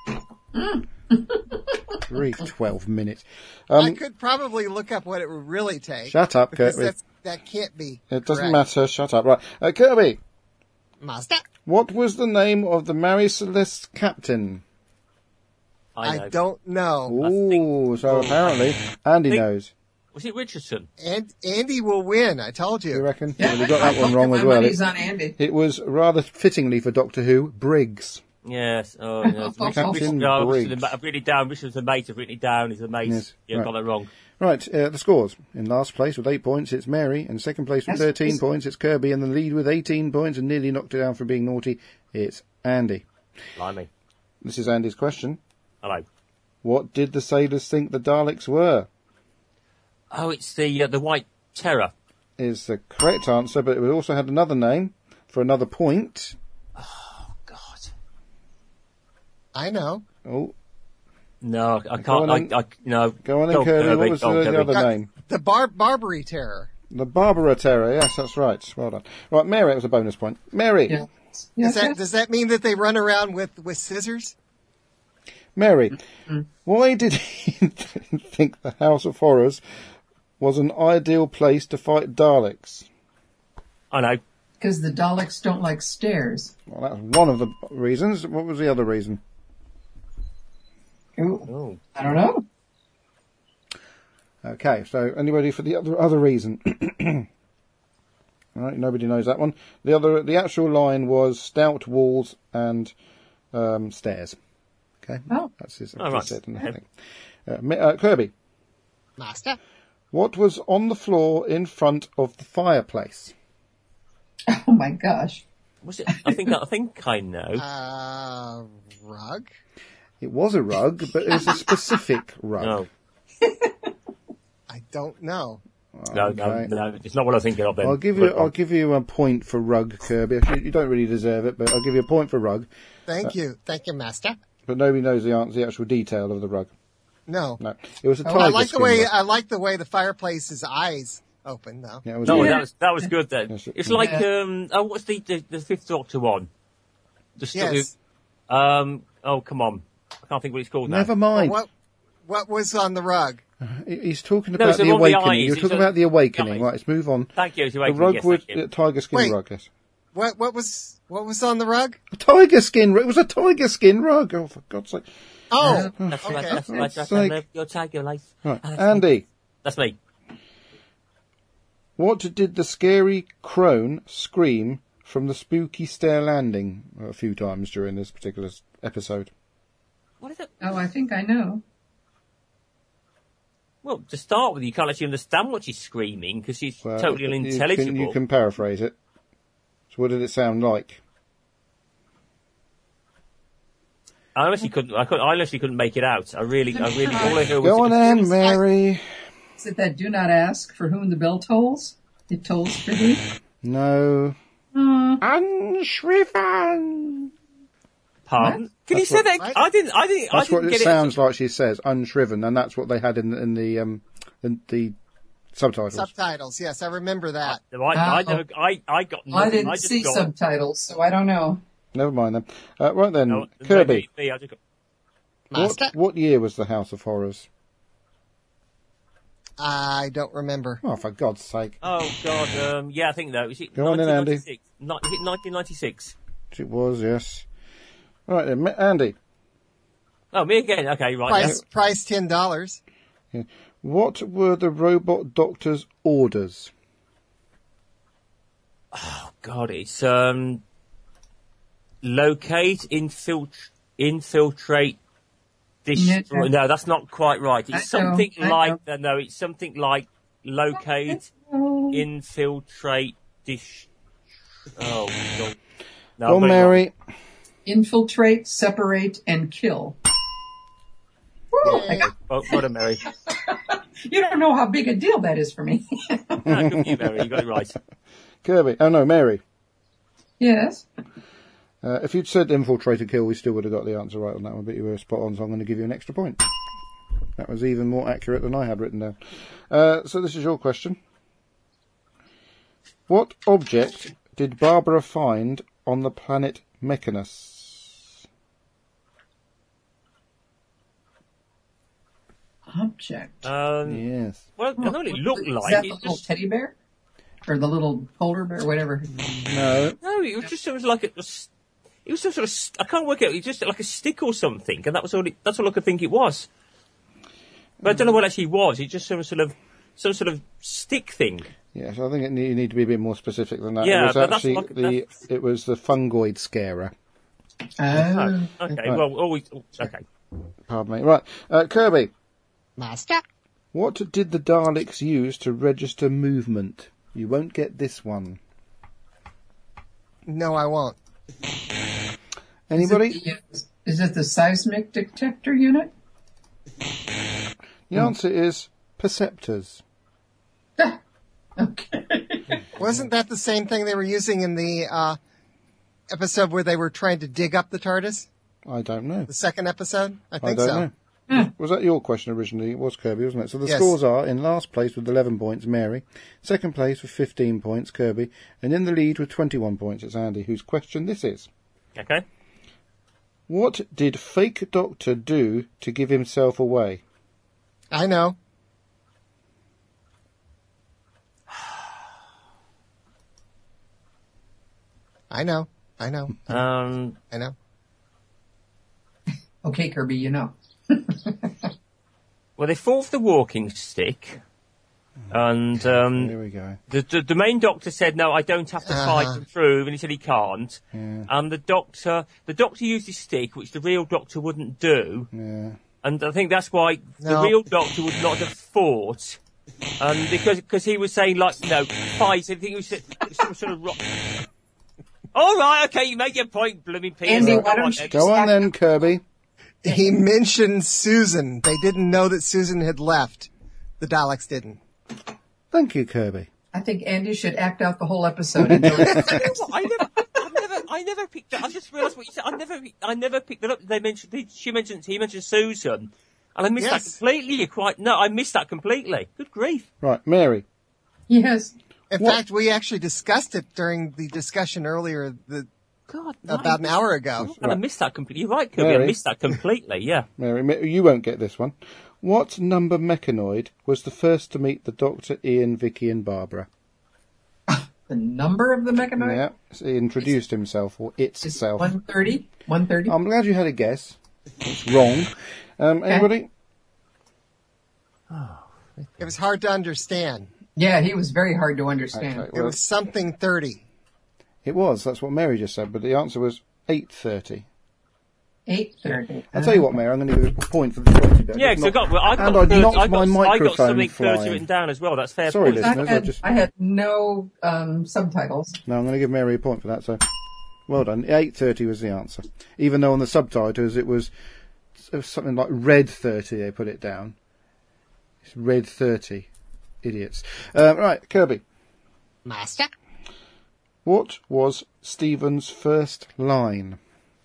12 minutes. I could probably look up what it would really take. Shut up, because Kirby. that can't be. It doesn't correct. matter, shut up. Right, Kirby, Master? what was the name of the Mary Celeste captain? I know. I don't know. Ooh, so apparently Andy think- knows. Was it Richardson? And Andy will win, I told You you. reckon? Yeah, Well, you got that one wrong my as well. money's on Andy. It was rather fittingly for Doctor Who, Briggs. Yes. Oh, no. Captain No, Briggs. I've written it down. Richard's the mate. I've written it down. He's the mate. Yes, Yeah, right. got that wrong. Right, the scores. In last place with 8 points, it's Mary. In second place with Yes, 13 please. points, it's Kirby. And the lead with 18 points and nearly knocked it down for being naughty, it's Andy. Blimey. This is Andy's question. Hello. What did the sailors think the Daleks were? Oh, it's the White Terror. Is the correct answer, but it also had another name for another point. God. I know. Oh, No, I Go on can't. then. No. go on then, Kirby. What was Go on, the Kirby. other name? The Barbary Terror. The Barbara Terror. Yes, that's right. Well done. Right, Mary, it was a bonus point. Mary. Yeah. Yes, yes. Does that mean that they run around with scissors? Mary, why did he think the House of Horrors was an ideal place to fight Daleks? I know. Because the Daleks don't like stairs. Well, that's one of the reasons. What was the other reason? Ooh, Oh. I don't know. Okay, so anybody for the other reason? All right, nobody knows that one. The actual line was stout walls and stairs. Okay, Oh. that's his. Oh, right. Said in the thing. Kirby, Master? what was on the floor in front of the fireplace? Oh my gosh. Was it? I think I know. Rug? It was a rug, but it was a specific rug. No. I don't know. No, Okay. no, it's not what I was thinking of then. I'll give you a point for rug, Kirby. You don't really deserve it, but I'll give you a point for rug. Thank you, Master. But nobody knows the actual detail of the rug. No. No, it was a tiger I like skin the way rug. the fireplace's eyes open though. Yeah, it was No, good. that was good then. Yes, It's like what's the Fifth Doctor one? The story. Yes. Oh, come on. I can't think what it's called now. Never mind. What was on the rug? He's talking No, about it's the along the awakening. eyes. You're It's talking on- about the awakening. eyes. Right, let's move on. Thank you. It's The awakening. rug Yes, was thank you. tiger skin Wait. rug. Yes, What was on the rug? a tiger skin. It was a tiger skin rug. Oh, for God's sake! Oh, That's right. okay. That's right. It's That's like- right. Your tiger life. Right, Andy, That's me. what did the scary crone scream from the spooky stair landing a few times during this particular episode? What is it? Oh, I think I know. Well, to start with, you can't actually understand what she's screaming because she's Well, totally unintelligible. You can paraphrase it. So, what did it sound like? I honestly couldn't make it out. I really, all I heard was. Go on then, Mary. Is it that do not ask for whom the bell tolls? It tolls for thee? No. Unshriven. Pardon? Can you That's say what- that? Right? I didn't That's what get it sounds like. She says unshriven, and that's what they had in the subtitles. Subtitles. Yes, I remember that. I got. I didn't I just see got, subtitles, so I don't know. Never mind then. Right then, No, Kirby. me, I just got- Master? What year was the House of Horrors? I don't remember. Oh, for God's sake. Oh God, yeah, I think that is it. Go on then, Andy. 1996? Is it 1996? It was, yes. Right then, Andy. Oh, me again. Okay, right. Price $10. What were the robot doctor's orders? Oh God, it's locate, infiltrate, destroy. No, that's not quite right. It's something like no. It's something like locate, infiltrate, Oh God. No, Go on, Mary. Infiltrate, separate, and kill. Woo! What a Mary. You don't know how big a deal that is for me. Good for you, Mary. You got it right. Kirby. Oh no, Mary. Yes. If you'd said infiltrate and kill, we still would have got the answer right on that one, but you were spot on, so I'm going to give you an extra point. That was even more accurate than I had written down. So this is your question. What object did Barbara find on the planet Mechanus? Object. Yes. Well, I know what it looked Is like. that It the little just- teddy bear? Or the little polar bear, whatever. No. No, it was just sort of like it was some sort of. I can't work out. It was just like a stick or something, and that was all. That's all I could think it was. But I don't know what it actually was. It just some sort of stick thing. Yes, I think you need to be a bit more specific than that. Yeah, it was but that's actually like- it was the fungoid scarer. Oh. Okay. Right. Well, always. Okay. Pardon me. Right, Kirby. Master? What did the Daleks use to register movement? You won't get this one. No, I won't. Anybody? Is it the seismic detector unit? The answer is perceptors. Okay. Wasn't that the same thing they were using in the episode where they were trying to dig up the TARDIS? I don't know. The second episode? I I think don't so. know. Was that your question originally? It was Kirby, wasn't it? So the Yes. scores are in last place with 11 points, Mary. Second place with 15 points, Kirby. And in the lead with 21 points, it's Andy, whose question this is. Okay. What did fake Doctor do to give himself away? I know. I know. I know. I know. Okay, Kirby, you know. Well, they fall off the walking stick, and Here we go. the main doctor said, "No, I don't have to fight and prove," and he said he can't. Yeah. And the doctor used his stick, which the real doctor wouldn't do. Yeah. And I think that's why the No. real doctor would not have fought. And because he was saying, like, no, fight. I think he was some sort of rock. All right, okay, you make your point, blooming Peter. Andy, Go why on, don't you then. Go on then, Kirby. He mentioned Susan. They didn't know that Susan had left. The Daleks didn't. Thank you, Kirby. I think Andy should act out the whole episode. And do it. You know what? I never picked that. I just realised what you said. I never picked that up. He mentioned Susan, and I missed that Yes. completely. I missed that completely. Good grief. Right, Mary. Yes. In fact, we actually discussed it during the discussion earlier God, about an hour ago. And I missed that completely. You're right, Kirby. Mary. I missed that completely. Yeah. Mary, you won't get this one. What number mechanoid was the first to meet the Doctor, Ian, Vicky and Barbara? The number of the mechanoid? Yeah, so he introduced himself, or Is itself. 130? 130? I'm glad you had a guess. It's wrong. Anybody? It was hard to understand. Yeah, he was very hard to understand. Okay, It well, was something 30. it was. That's what Mary just said, but the answer was 8:30. 8:30. I'll tell you what, Mary, I'm going to give you a point for the 20 bit. Yeah, because I got And I knocked my I got microphone something 30 flying. written down as well. That's fair. Sorry, point. listeners. I had no subtitles. No, I'm going to give Mary a point for that, so well done. 8:30 was the answer. Even though on the subtitles it was something like red 30, they put it down. It's red 30. Idiots. Right, Kirby. Master? What was Stephen's first line?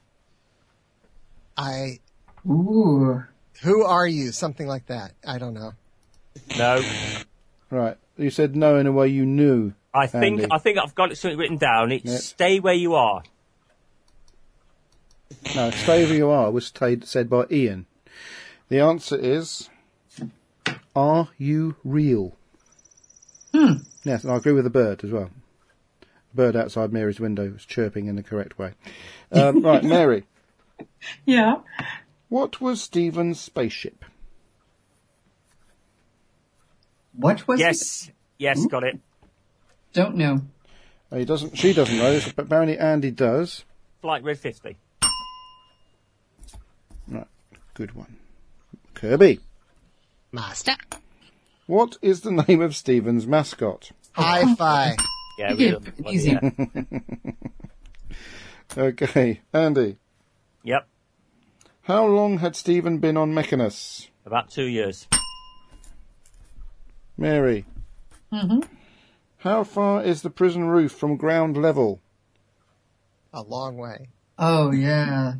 Ooh. Who are you? Something like that. I don't know. No, Right, you said no in a way you knew. I think Andy. I've got something written down. It's Yeah. stay where you are. No, stay where you are was said by Ian. The answer is, are you real? Yes, and I agree with the bird as well. The bird outside Mary's window was chirping in the correct way. Right, Mary. Yeah. What was Stephen's spaceship? What was it? Yes, got it. Don't know. She doesn't know this, but apparently Andy does. Flight Red 50. Right, good one. Kirby. Master. What is the name of Stephen's mascot? Hi-fi. Yeah, Yeah, we easy. Okay, Andy. Yep, How long had Stephen been on Mechanus? about 2 years. Mary. How far is the prison roof from ground level? A long way. Oh, yeah.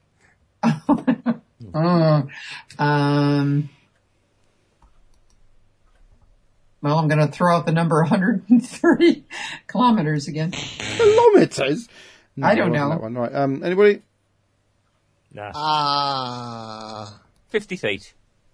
Well, I'm going to throw out the number 130 kilometers again. Kilometres? No, I don't wasn't know. That one. Right. Anybody? Nah. 50 feet.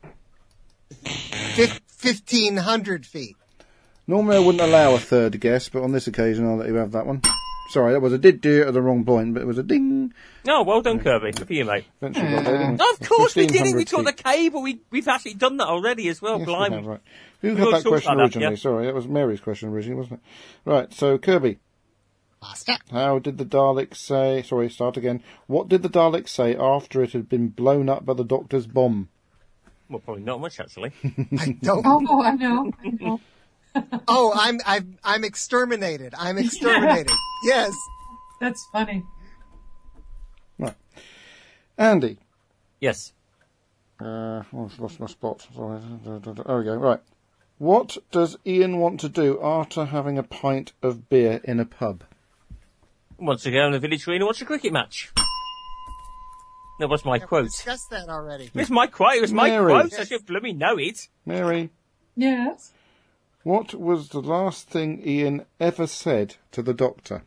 1,500 feet. Normally I wouldn't allow a third guess, but on this occasion I'll let you have that one. Sorry, I did do it at the wrong point, but it was a ding. No, well done, Kirby. Good for you, mate. Eventually got there, didn't we? Of course we did it. We 1,500 took the feet. cable. We've actually done that already as well. Yes, we Blimey. have, right. Who We had all that talked question about that, originally? yeah. Sorry, that was Mary's question originally, wasn't it? Right, so Kirby, Master. how did the Daleks say... Sorry, start again. What did the Daleks say after it had been blown up by the Doctor's bomb? Well, probably not much, actually. I don't. Oh, I know. I know. Oh, I'm exterminated. I'm exterminated. Yes. That's funny. Right. Andy. Yes. I've lost my spot. Sorry. There we go. Right. What does Ian want to do after having a pint of beer in a pub? Wants to go on the village green and watch a cricket match. That was my We quote. discussed that already. It was my quote. It was my Mary. quote. I should blooming know it. Mary, Yes. what was the last thing Ian ever said to the Doctor?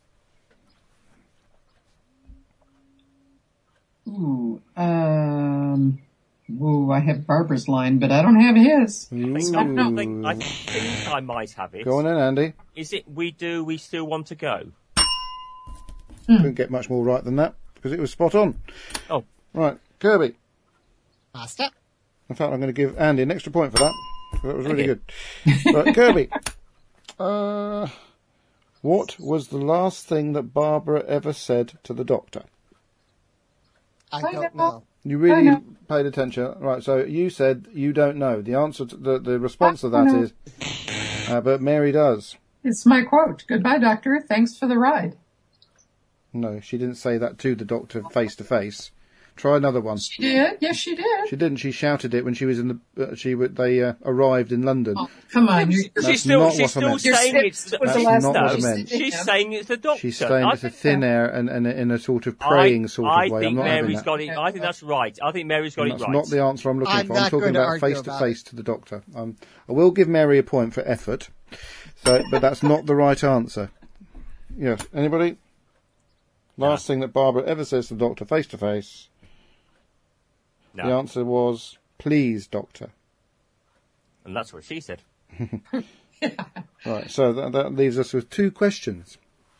Ooh, I have Barbara's line, but I don't have his. I think I might have it. Go on then, Andy. Is it we still want to go? Couldn't get much more right than that, because it was spot on. Oh. Right, Kirby. Master. In fact, I'm going to give Andy an extra point for that. That was really Thank good. Right, Kirby. What was the last thing that Barbara ever said to the Doctor? I don't know. You really paid attention. Right, so you said you don't know. The answer to the response to that is, but Mary does. It's my quote. Goodbye, Doctor. Thanks for the ride. No, she didn't say that to the Doctor face to face. Try another one. She did. Yes, she did. She didn't. She shouted it when she was in the. They arrived in London. Oh, come on. She's still not what I saying meant. it's the Was the That's last not time what I she meant. said it, She's yeah. saying it's the Doctor. She's saying it's a thin air and in a sort of praying sort I of way. I'm think not having Mary's that. got it. I think that's right. I think Mary's got And it that's right. not the answer I'm looking I'm for. I'm not talking going to about argue face to about face to the Doctor. I will give Mary a point for effort, but that's not the right answer. Yes. Anybody? Last thing that Barbara ever says to the Doctor face to face. The No. answer was, "Please, Doctor." And that's what she said. Right. So that leaves us with 2 questions.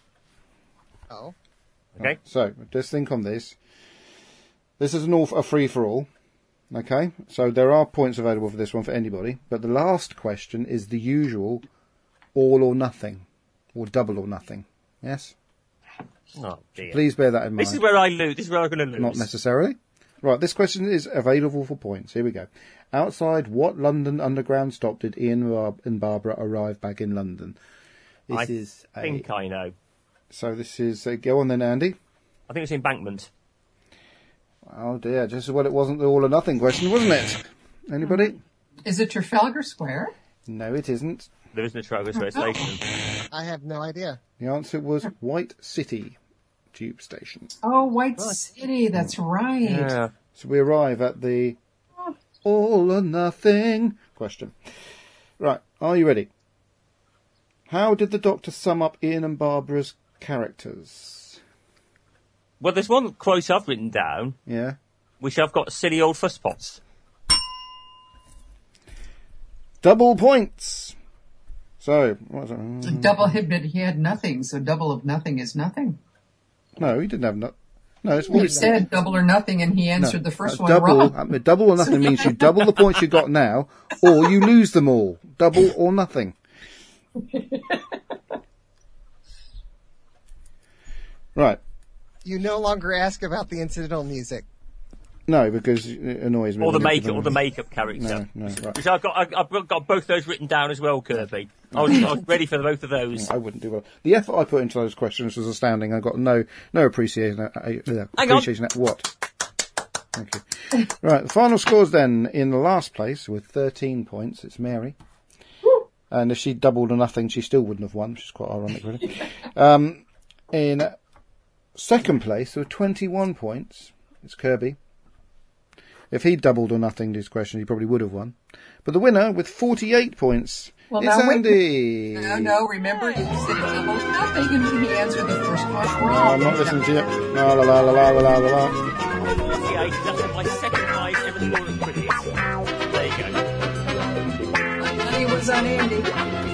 Oh. Okay. So just think on this. This is a free for all. Okay. So there are points available for this one for anybody. But the last question is the usual all or nothing. Or double or nothing. Yes? Oh dear. Please bear that in mind. This is where I lose. This is where I'm going to lose. Not necessarily. Right, this question is available for points. Here we go. Outside what London Underground stop did Ian and Barbara arrive back in London? This I think I know. So this is... go on then, Andy. I think it's Embankment. Oh dear, just as well it wasn't the all or nothing question, wasn't it? Anybody? Is it Trafalgar Square? No, it isn't. There isn't a Trafalgar Square station. I have no idea. The answer was White City Tube Station. Oh, White City. That's right. Yeah. So we arrive at the all or nothing question. Right, are you ready? How did the Doctor sum up Ian and Barbara's characters? Well, there's one quote I've written down, Yeah. which I've got silly old fusspots. Double points. So, what's that? Double hit, but he had nothing, so double of nothing is nothing. No, he didn't have No, it's You said double or nothing, and he answered the first one wrong. Double or nothing means you double the points you got now, or you lose them all. Double or nothing. Right. You no longer ask about the incidental music. No, because it annoys me. Or the when you makeup, put or the makeup character. No, right. Which I've got both those written down as well, Kirby. I was ready for both of those. I wouldn't do well. The effort I put into those questions was astounding. I got no appreciation. Appreciation at what? Thank you. Right, the final scores then. In the last place with 13 points, it's Mary. And if she doubled or nothing, she still wouldn't have won, which is quite ironic, really. In second place with 21 points, it's Kirby. If he doubled or nothing these questions, he probably would have won. But the winner with 48 points is now Andy. No, remember, he said double nothing, and he answered the first one I'm wrong. not listening to you. La la la la la la la la. 48, that's my second highest ever score at cricket. There you go. Money was on Andy.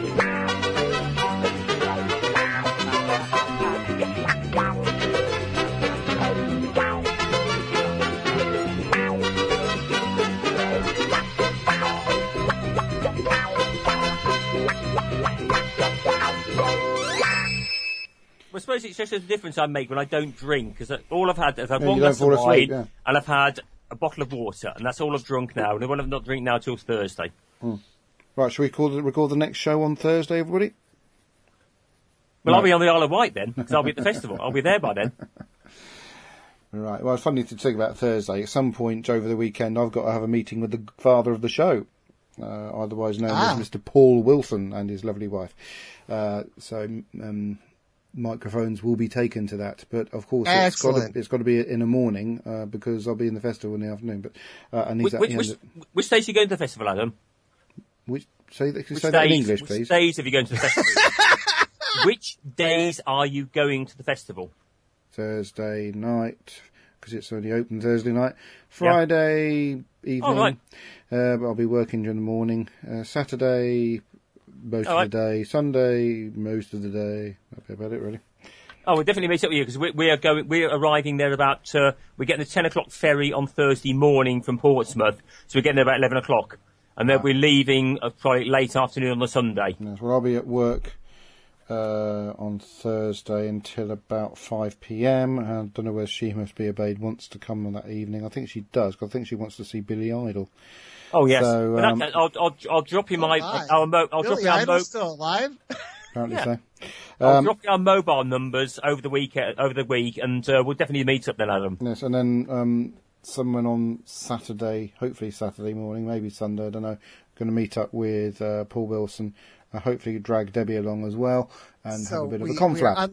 Well, I suppose it's just a difference I make when I don't drink, because all I've had is I've Yeah, one you don't glass of fall asleep, wine, yeah. and I've had a bottle of water, and that's all I've drunk now, and I will not drink now till Thursday. Right, shall we record the next show on Thursday, everybody? Well, No. I'll be on the Isle of Wight then, because I'll be at the festival. I'll be there by then. Right, well, it's funny to think about Thursday. At some point over the weekend, I've got to have a meeting with the father of the show, otherwise known as Mr. Paul Wilson and his lovely wife. Microphones will be taken to that, but of course it's got to be in the morning because I'll be in the festival in the afternoon. But and he's Which days are you going to the festival, Adam? say that in English, please. Which days have you going to the festival? Which days are you going to the festival? Thursday night, because it's only open Thursday night. Friday evening. Oh, right. But I'll be working during the morning. Saturday, most of the day. Sunday, most of the day. That'll be about it, really. Oh, we'll definitely meet up with you, because we're arriving there about, we're getting the 10 o'clock ferry on Thursday morning from Portsmouth, so we're getting there about 11 o'clock. And then we're leaving probably late afternoon on the Sunday. Yes, well, I'll be at work on Thursday until about 5 p.m. I don't know whether She Must Be Obeyed wants to come on that evening. I think she does, because I think she wants to see Billy Idol. Oh yes, So, I'll drop you my Billy Idol's still alive? Apparently so. I'll drop you our mobile numbers over the week, and we'll definitely meet up then, Adam. Yes, and then someone on Saturday, hopefully Saturday morning, maybe Sunday, I don't know, going to meet up with Paul Wilson. Hopefully drag Debbie along as well and have a bit of a conflap.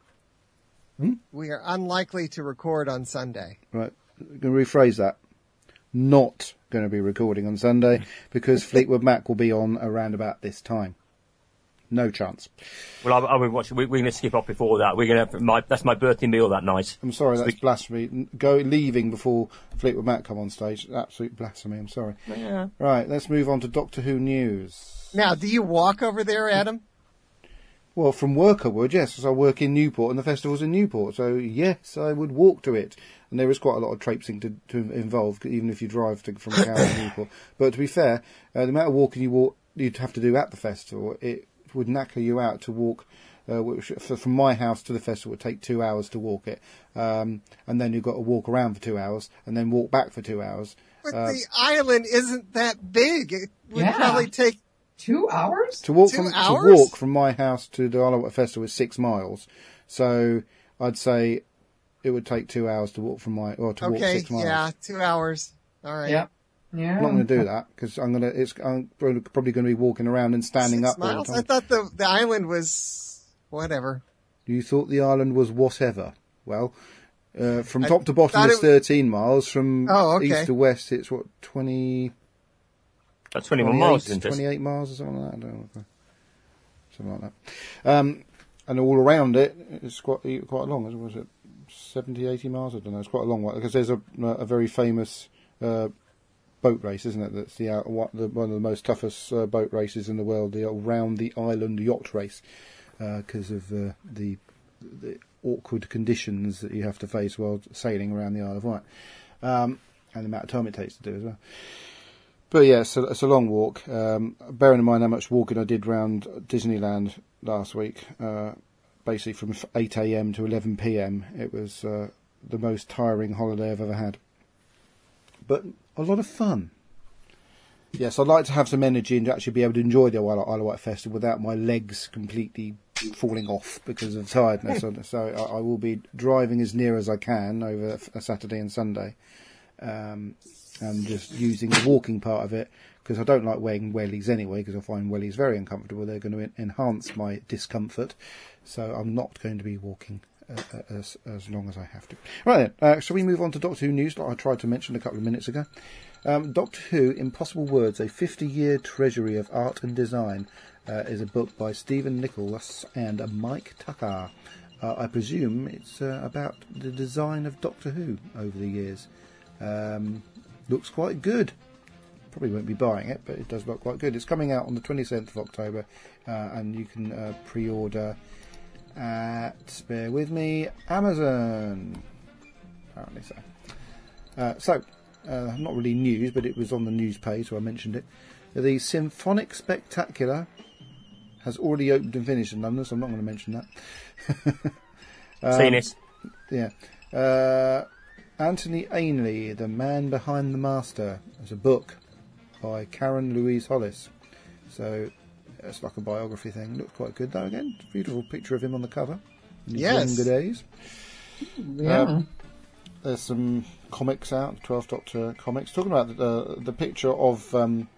We are unlikely to record on Sunday. Right, I'm going to rephrase that. Not going to be recording on Sunday because Fleetwood Mac will be on around about this time. No chance. Well, I'll be watching. We're going to skip off before that. We're going to that's my birthday meal that night. I'm sorry, that's blasphemy. Leaving before Fleetwood Mac come on stage. Absolute blasphemy. I'm sorry. Yeah. Right, let's move on to Doctor Who news. Now, do you walk over there, Adam? Well, from work I would, yes, because I work in Newport and the festival's in Newport. So, yes, I would walk to it. And there is quite a lot of traipsing to involve, even if you drive from Cowes to Newport. But to be fair, the amount of walking you'd have to do at the festival, it would knacker you out to walk. From my house to the festival would take 2 hours to walk it. And then you've got to walk around for 2 hours and then walk back for 2 hours. But the island isn't that big. It would probably take 2 hours? To walk from my house to the Isle of Wight Festival is 6 miles. So I'd say it would take 2 hours to walk walk 6 miles. Okay, yeah, 2 hours. All right. Yeah. I'm not going to do that because I'm probably going to be walking around and standing 6 up all miles? the time. I thought the island was whatever. You thought the island was whatever? Well, from top to bottom it's 13 miles. From east to west it's 20... That's 21 miles, isn't it? 28 miles or something like that. I don't know. Something like that. And all around it's quite long. Was it 70, 80 miles. I don't know. It's quite a long one because there's a very famous boat race, isn't it? That's one of the most toughest boat races in the world, the Round the Island Yacht Race, because of the awkward conditions that you have to face while sailing around the Isle of Wight, and the amount of time it takes to do as well. But yeah, so it's a long walk. Bearing in mind how much walking I did round Disneyland last week, basically from 8 a.m. to 11 p.m. It was the most tiring holiday I've ever had. But a lot of fun. Yes, I'd like to have some energy and actually be able to enjoy the Isle of Wight Festival without my legs completely falling off because of tiredness. So I will be driving as near as I can over a Saturday and Sunday. And just using the walking part of it, because I don't like wearing wellies anyway, because I find wellies very uncomfortable. They're going to enhance my discomfort, so I'm not going to be walking as long as I have to. Right then, shall we move on to Doctor Who news, like I tried to mention a couple of minutes ago? Doctor Who, Impossible Words, a 50-year treasury of art and design, is a book by Stephen Nicholas and Mike Tucker. I presume it's about the design of Doctor Who over the years. Looks quite good. Probably won't be buying it, but it does look quite good. It's coming out on the 27th of October, and you can pre-order at, bear with me, Amazon. Apparently so. Not really news, but it was on the news page, so I mentioned it. The Symphonic Spectacular has already opened and finished in London, so I'm not going to mention that. Seen it. Yeah. Anthony Ainley, The Man Behind the Master, is a book by Karen Louise Hollis. So it's like a biography thing. Looks quite good though. Again, beautiful picture of him on the cover. In his younger days. Yeah. There's some comics out, 12th Doctor comics. Talking about the picture of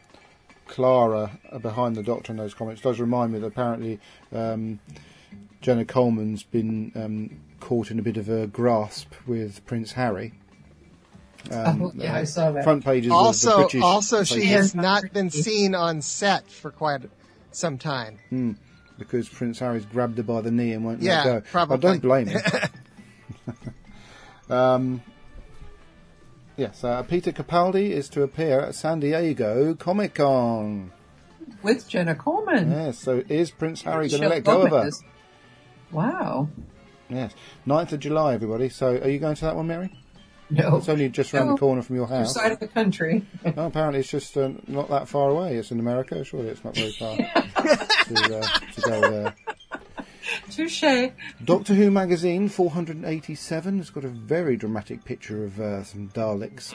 Clara behind the Doctor in those comics does remind me that apparently Jenna Coleman's been caught in a bit of a grasp with Prince Harry. Yeah, I saw that. Front pages of the British Also, she papers. has not been seen on set for quite some time. Because Prince Harry's grabbed her by the knee and won't let Yeah, go. probably. I don't blame him. Yes, Peter Capaldi is to appear at San Diego Comic-Con. With Jenna Coleman. Yes, so is Prince Harry going to She'll let go of her? Gomez. Wow. Yes, 9th of July, everybody. So are you going to that one, Mary? No. It's only just round the corner from your Other house. side of the country. Oh, apparently it's just not that far away. It's in America. Surely it's not very far to go there. Touche. Doctor Who magazine 487 has got a very dramatic picture of some Daleks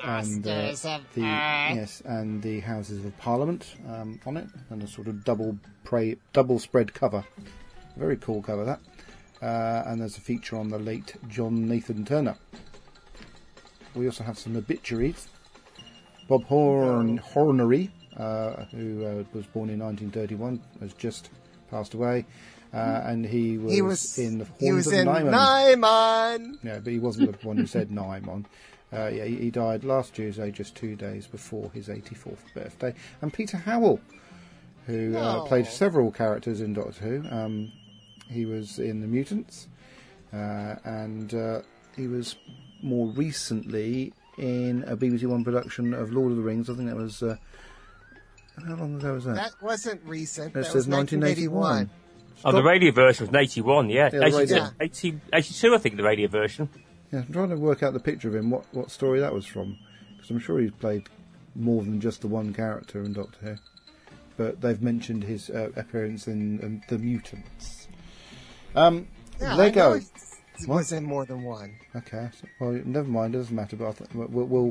and the Houses of Parliament on it, and a sort of double spread cover. Very cool cover that. And there's a feature on the late John Nathan Turner. We also have some obituaries. Bob Hornery, who was born in 1931, has just passed away. And he was in the Horns of Nymon. Yeah, but he wasn't the one who said Nymon. He died last Tuesday, just 2 days before his 84th birthday. And Peter Howell, who played several characters in Doctor Who. He was in The Mutants, and he was more recently in a BBC One production of Lord of the Rings. I think that was... how long ago was that? That wasn't recent. That That says was 1981. Oh, the radio version was in 81, yeah. Yeah, the radio. 82, I think, the radio version. Yeah, I'm trying to work out the picture of him, what story that was from. Because I'm sure he's played more than just the one character in Doctor Who. But they've mentioned his appearance in The Mutants. Lego. It was in more than one. Okay, well, never mind, it doesn't matter, but I think we'll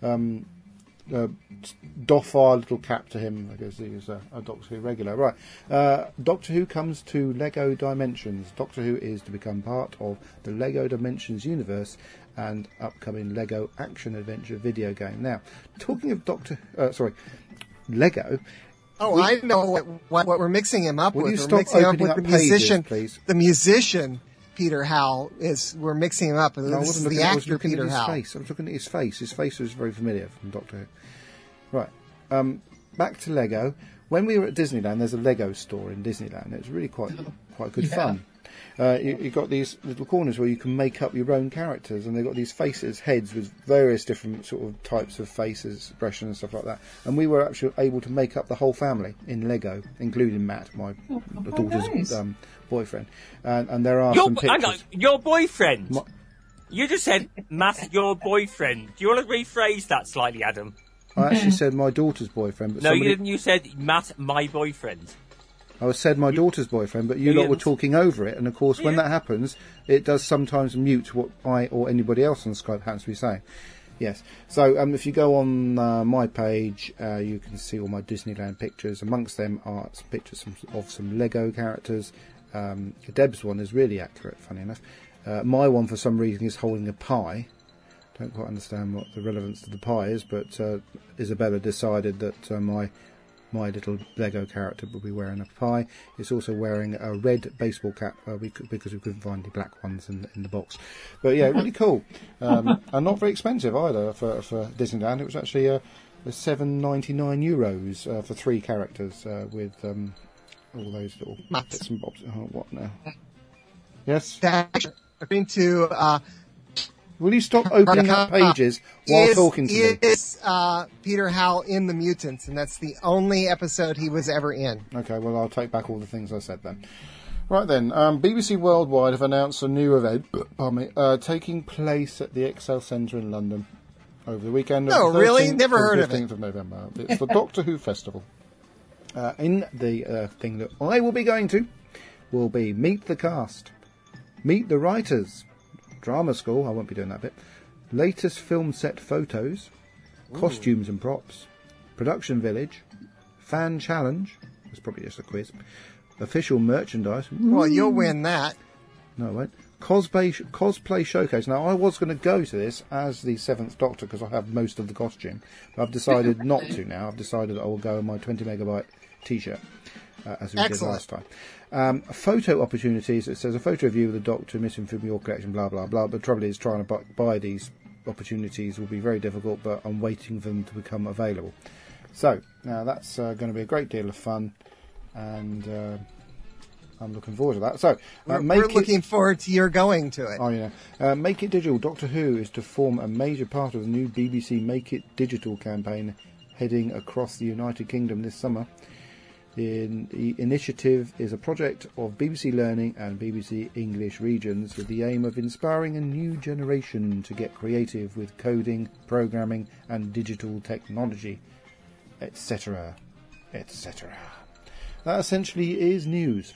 doff our little cap to him because he's a Doctor Who regular. Right, Doctor Who comes to Lego Dimensions. Doctor Who is to become part of the Lego Dimensions universe and upcoming Lego action adventure video game. Now, talking of Lego. Oh, I know what we're mixing him up Will with. you We're stop mixing him up opening with up the pages, musician. please? The musician Peter Howell we're mixing him up. No, I This wasn't is looking the I was actor looking Peter at his Howell. face. I was looking at his face. His face was very familiar from Doctor Who. Right. Back to Lego. When we were at Disneyland, there's a Lego store in Disneyland. It was really quite good fun. You've got these little corners where you can make up your own characters, and they've got these faces, heads with various different sort of types of faces, expression and stuff like that. And we were actually able to make up the whole family in Lego, including Matt, my daughter's nice. boyfriend. And there are some Hang on, pictures. your boyfriend. My- You just said, Matt, your boyfriend. Do you want to rephrase that slightly, Adam? I actually said my daughter's boyfriend, but No, somebody... you didn't. You said, Matt, my boyfriend. I said my daughter's boyfriend, but you No, lot you were didn't. talking over it, and of course, when Yeah. that happens, it does sometimes mute what I or anybody else on Skype happens to be saying. Yes. So if you go on my page, you can see all my Disneyland pictures. Amongst them are some pictures of some Lego characters. Deb's one is really accurate, funny enough. My one, for some reason, is holding a pie. Don't quite understand what the relevance to the pie is, but Isabella decided that my little Lego character will be wearing a pie. It's also wearing a red baseball cap because we couldn't find the black ones in the box. But yeah, really cool. And not very expensive either for Disneyland. It was actually €7.99 for 3 characters with all those little bits and bobs. Oh, what now? Yes? According to Will you stop opening up pages while talking to me? is Peter Howell in The Mutants, and that's the only episode he was ever in. Okay, well, I'll take back all the things I said then. Right then, BBC Worldwide have announced a new event, taking place at the Excel Centre in London over the weekend. No, of the really? 13th Never to heard the of it. 15th of November. It's the Doctor Who Festival. In the thing that I will be going to will be Meet the Cast, Meet the Writers, Drama School, I won't be doing that bit, latest film set photos, costumes and props, production village, fan challenge, it's probably just a quiz, official merchandise. Well, you'll win that. No, I won't. Cosplay showcase. Now, I was going to go to this as the 7th Doctor because I have most of the costume, but I've decided not to now. I've decided I will go in my 20 megabyte t-shirt, as we did last time. Photo opportunities. It says a photo of you with the Doctor missing from your collection, blah, blah, blah. But the trouble is trying to buy these opportunities will be very difficult, but I'm waiting for them to become available. So, now that's going to be a great deal of fun, and I'm looking forward to that. So, We're looking forward to your going to it. Oh, yeah. Make It Digital. Doctor Who is to form a major part of the new BBC Make It Digital campaign heading across the United Kingdom this summer. The initiative is a project of BBC Learning and BBC English regions with the aim of inspiring a new generation to get creative with coding, programming and digital technology, etc., etc. That essentially is news.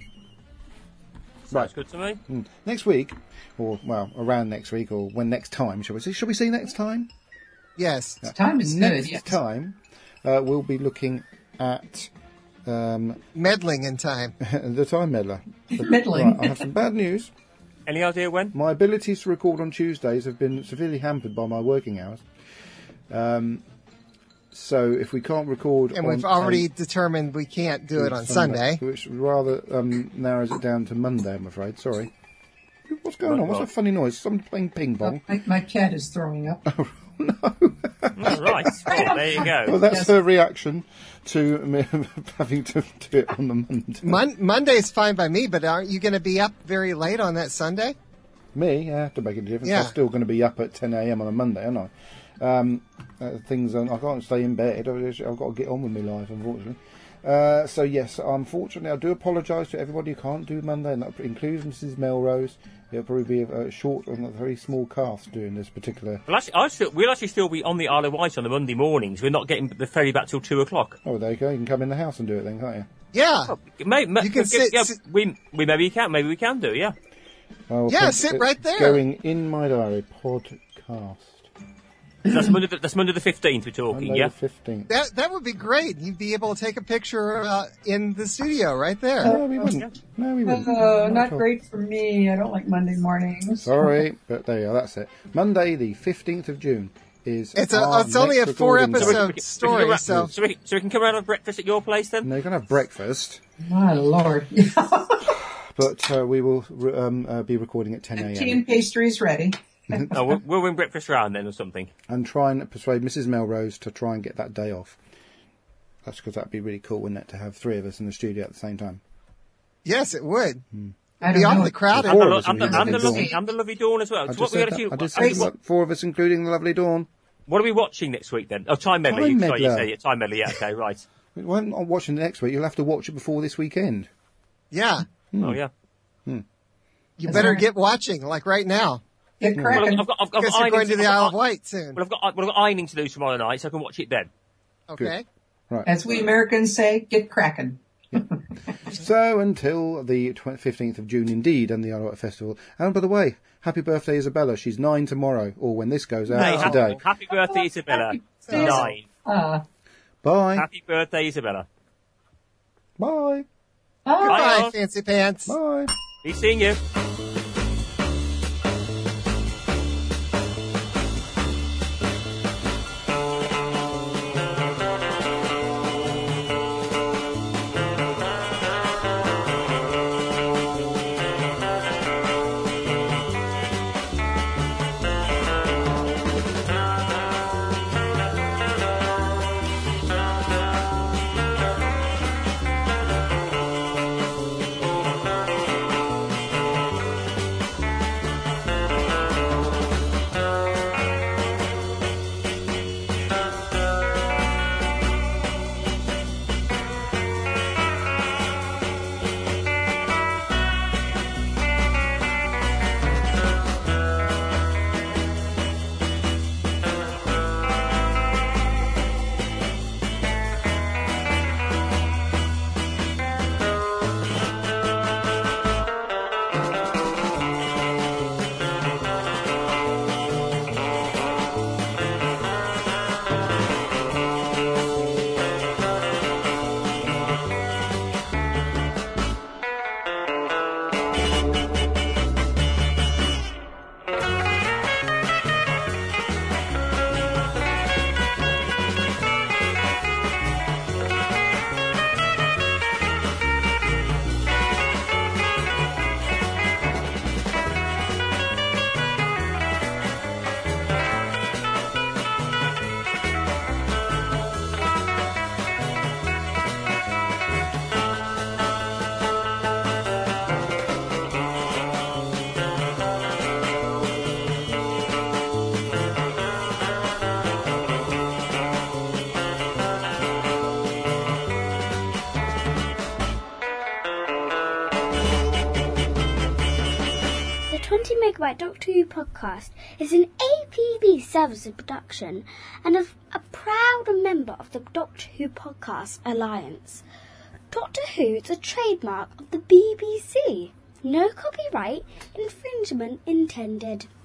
Sounds good to me. Next week, or, well, around next week, or when next time, shall we say? Shall we say next time? Yes. Time is good, Next yes. time, we'll be looking at Meddling in time. the Time Meddler. Meddling. Right, I have some bad news. Any idea when? My abilities to record on Tuesdays have been severely hampered by my working hours. So if we can't record And on we've already determined we can't do it on Sunday. which rather narrows it down to Monday, I'm afraid. Sorry. What's going on? What's that funny noise? Someone playing ping pong? My cat is throwing up. Oh, right. Oh, there you go. Well, that's Yes. her reaction to me having to do it on the Monday. Monday's fine by me, but aren't you going to be up very late on that Sunday? Me, I have to make a difference. Yeah. I'm still going to be up at 10 a.m. on a Monday, aren't I? I can't stay in bed. I've got to get on with my life, unfortunately. So yes, unfortunately, I do apologise to everybody who can't do Monday, and that includes Mrs. Melrose. It'll probably be a short and a very small cast doing this particular. Well, actually, we'll actually still be on the Isle of Wight on the Monday mornings. We're not getting the ferry back till 2 o'clock. Oh, there you go. You can come in the house and do it then, can't you? Yeah. You can sit- we maybe we can do, yeah. I will Yeah, put sit it right there. Going in my diary, podcast. That's Monday the 15th we're talking, Monday yeah. the 15th. That would be great. You'd be able to take a picture in the studio right there. No, we wouldn't. No, we wouldn't. Not at all. great for me. I don't like Monday mornings. Sorry, but there you are. That's it. Monday, the 15th of June, is. It's our only next a 4 recording day. episode story, so So we can come around and have breakfast at your place then? No, you're going to have breakfast, My Lord. but we will be recording at 10 Tea a.m. and pastries ready. No, we'll bring breakfast round then or something. and try and persuade Mrs. Melrose to try and get that day off. That's because that'd be really cool, wouldn't it, to have 3 of us in the studio at the same time. yes, it would. I Be don't know. awfully crowded. Four of us, And the including Dawn. lovely Dawn as well. I So just what said we that. got I to just do? said 4 of us, including the lovely Dawn. What are we watching next week then? Oh, Time Meddler. Time Sorry, you Meddler. said it. Time Meddler. Yeah. Okay. Right. Well, I'm not watching it next week. You'll have to watch it before this weekend. Yeah. Oh yeah. You That's better right. get watching, like right now. Get Well, cracking. I've got Because you're ironing going to the I've Isle got- of Wight soon. Well, I've got ironing to do tomorrow night, so I can watch it then. Okay. Right. As we Americans say, get cracking. So until the 15th of June, indeed, and the Isle of Wight Festival. And by the way, happy birthday, Isabella. She's 9 tomorrow, or when this goes out Hey, today. happy birthday, Isabella. Happy- 9. Bye. Happy birthday, Isabella. Bye. Oh, Bye, Bye. fancy pants. Bye. Be seeing you. The 20 Megabyte Doctor Who podcast is an APB services production and a proud member of the Doctor Who Podcast Alliance. Doctor Who is a trademark of the BBC. No copyright infringement intended.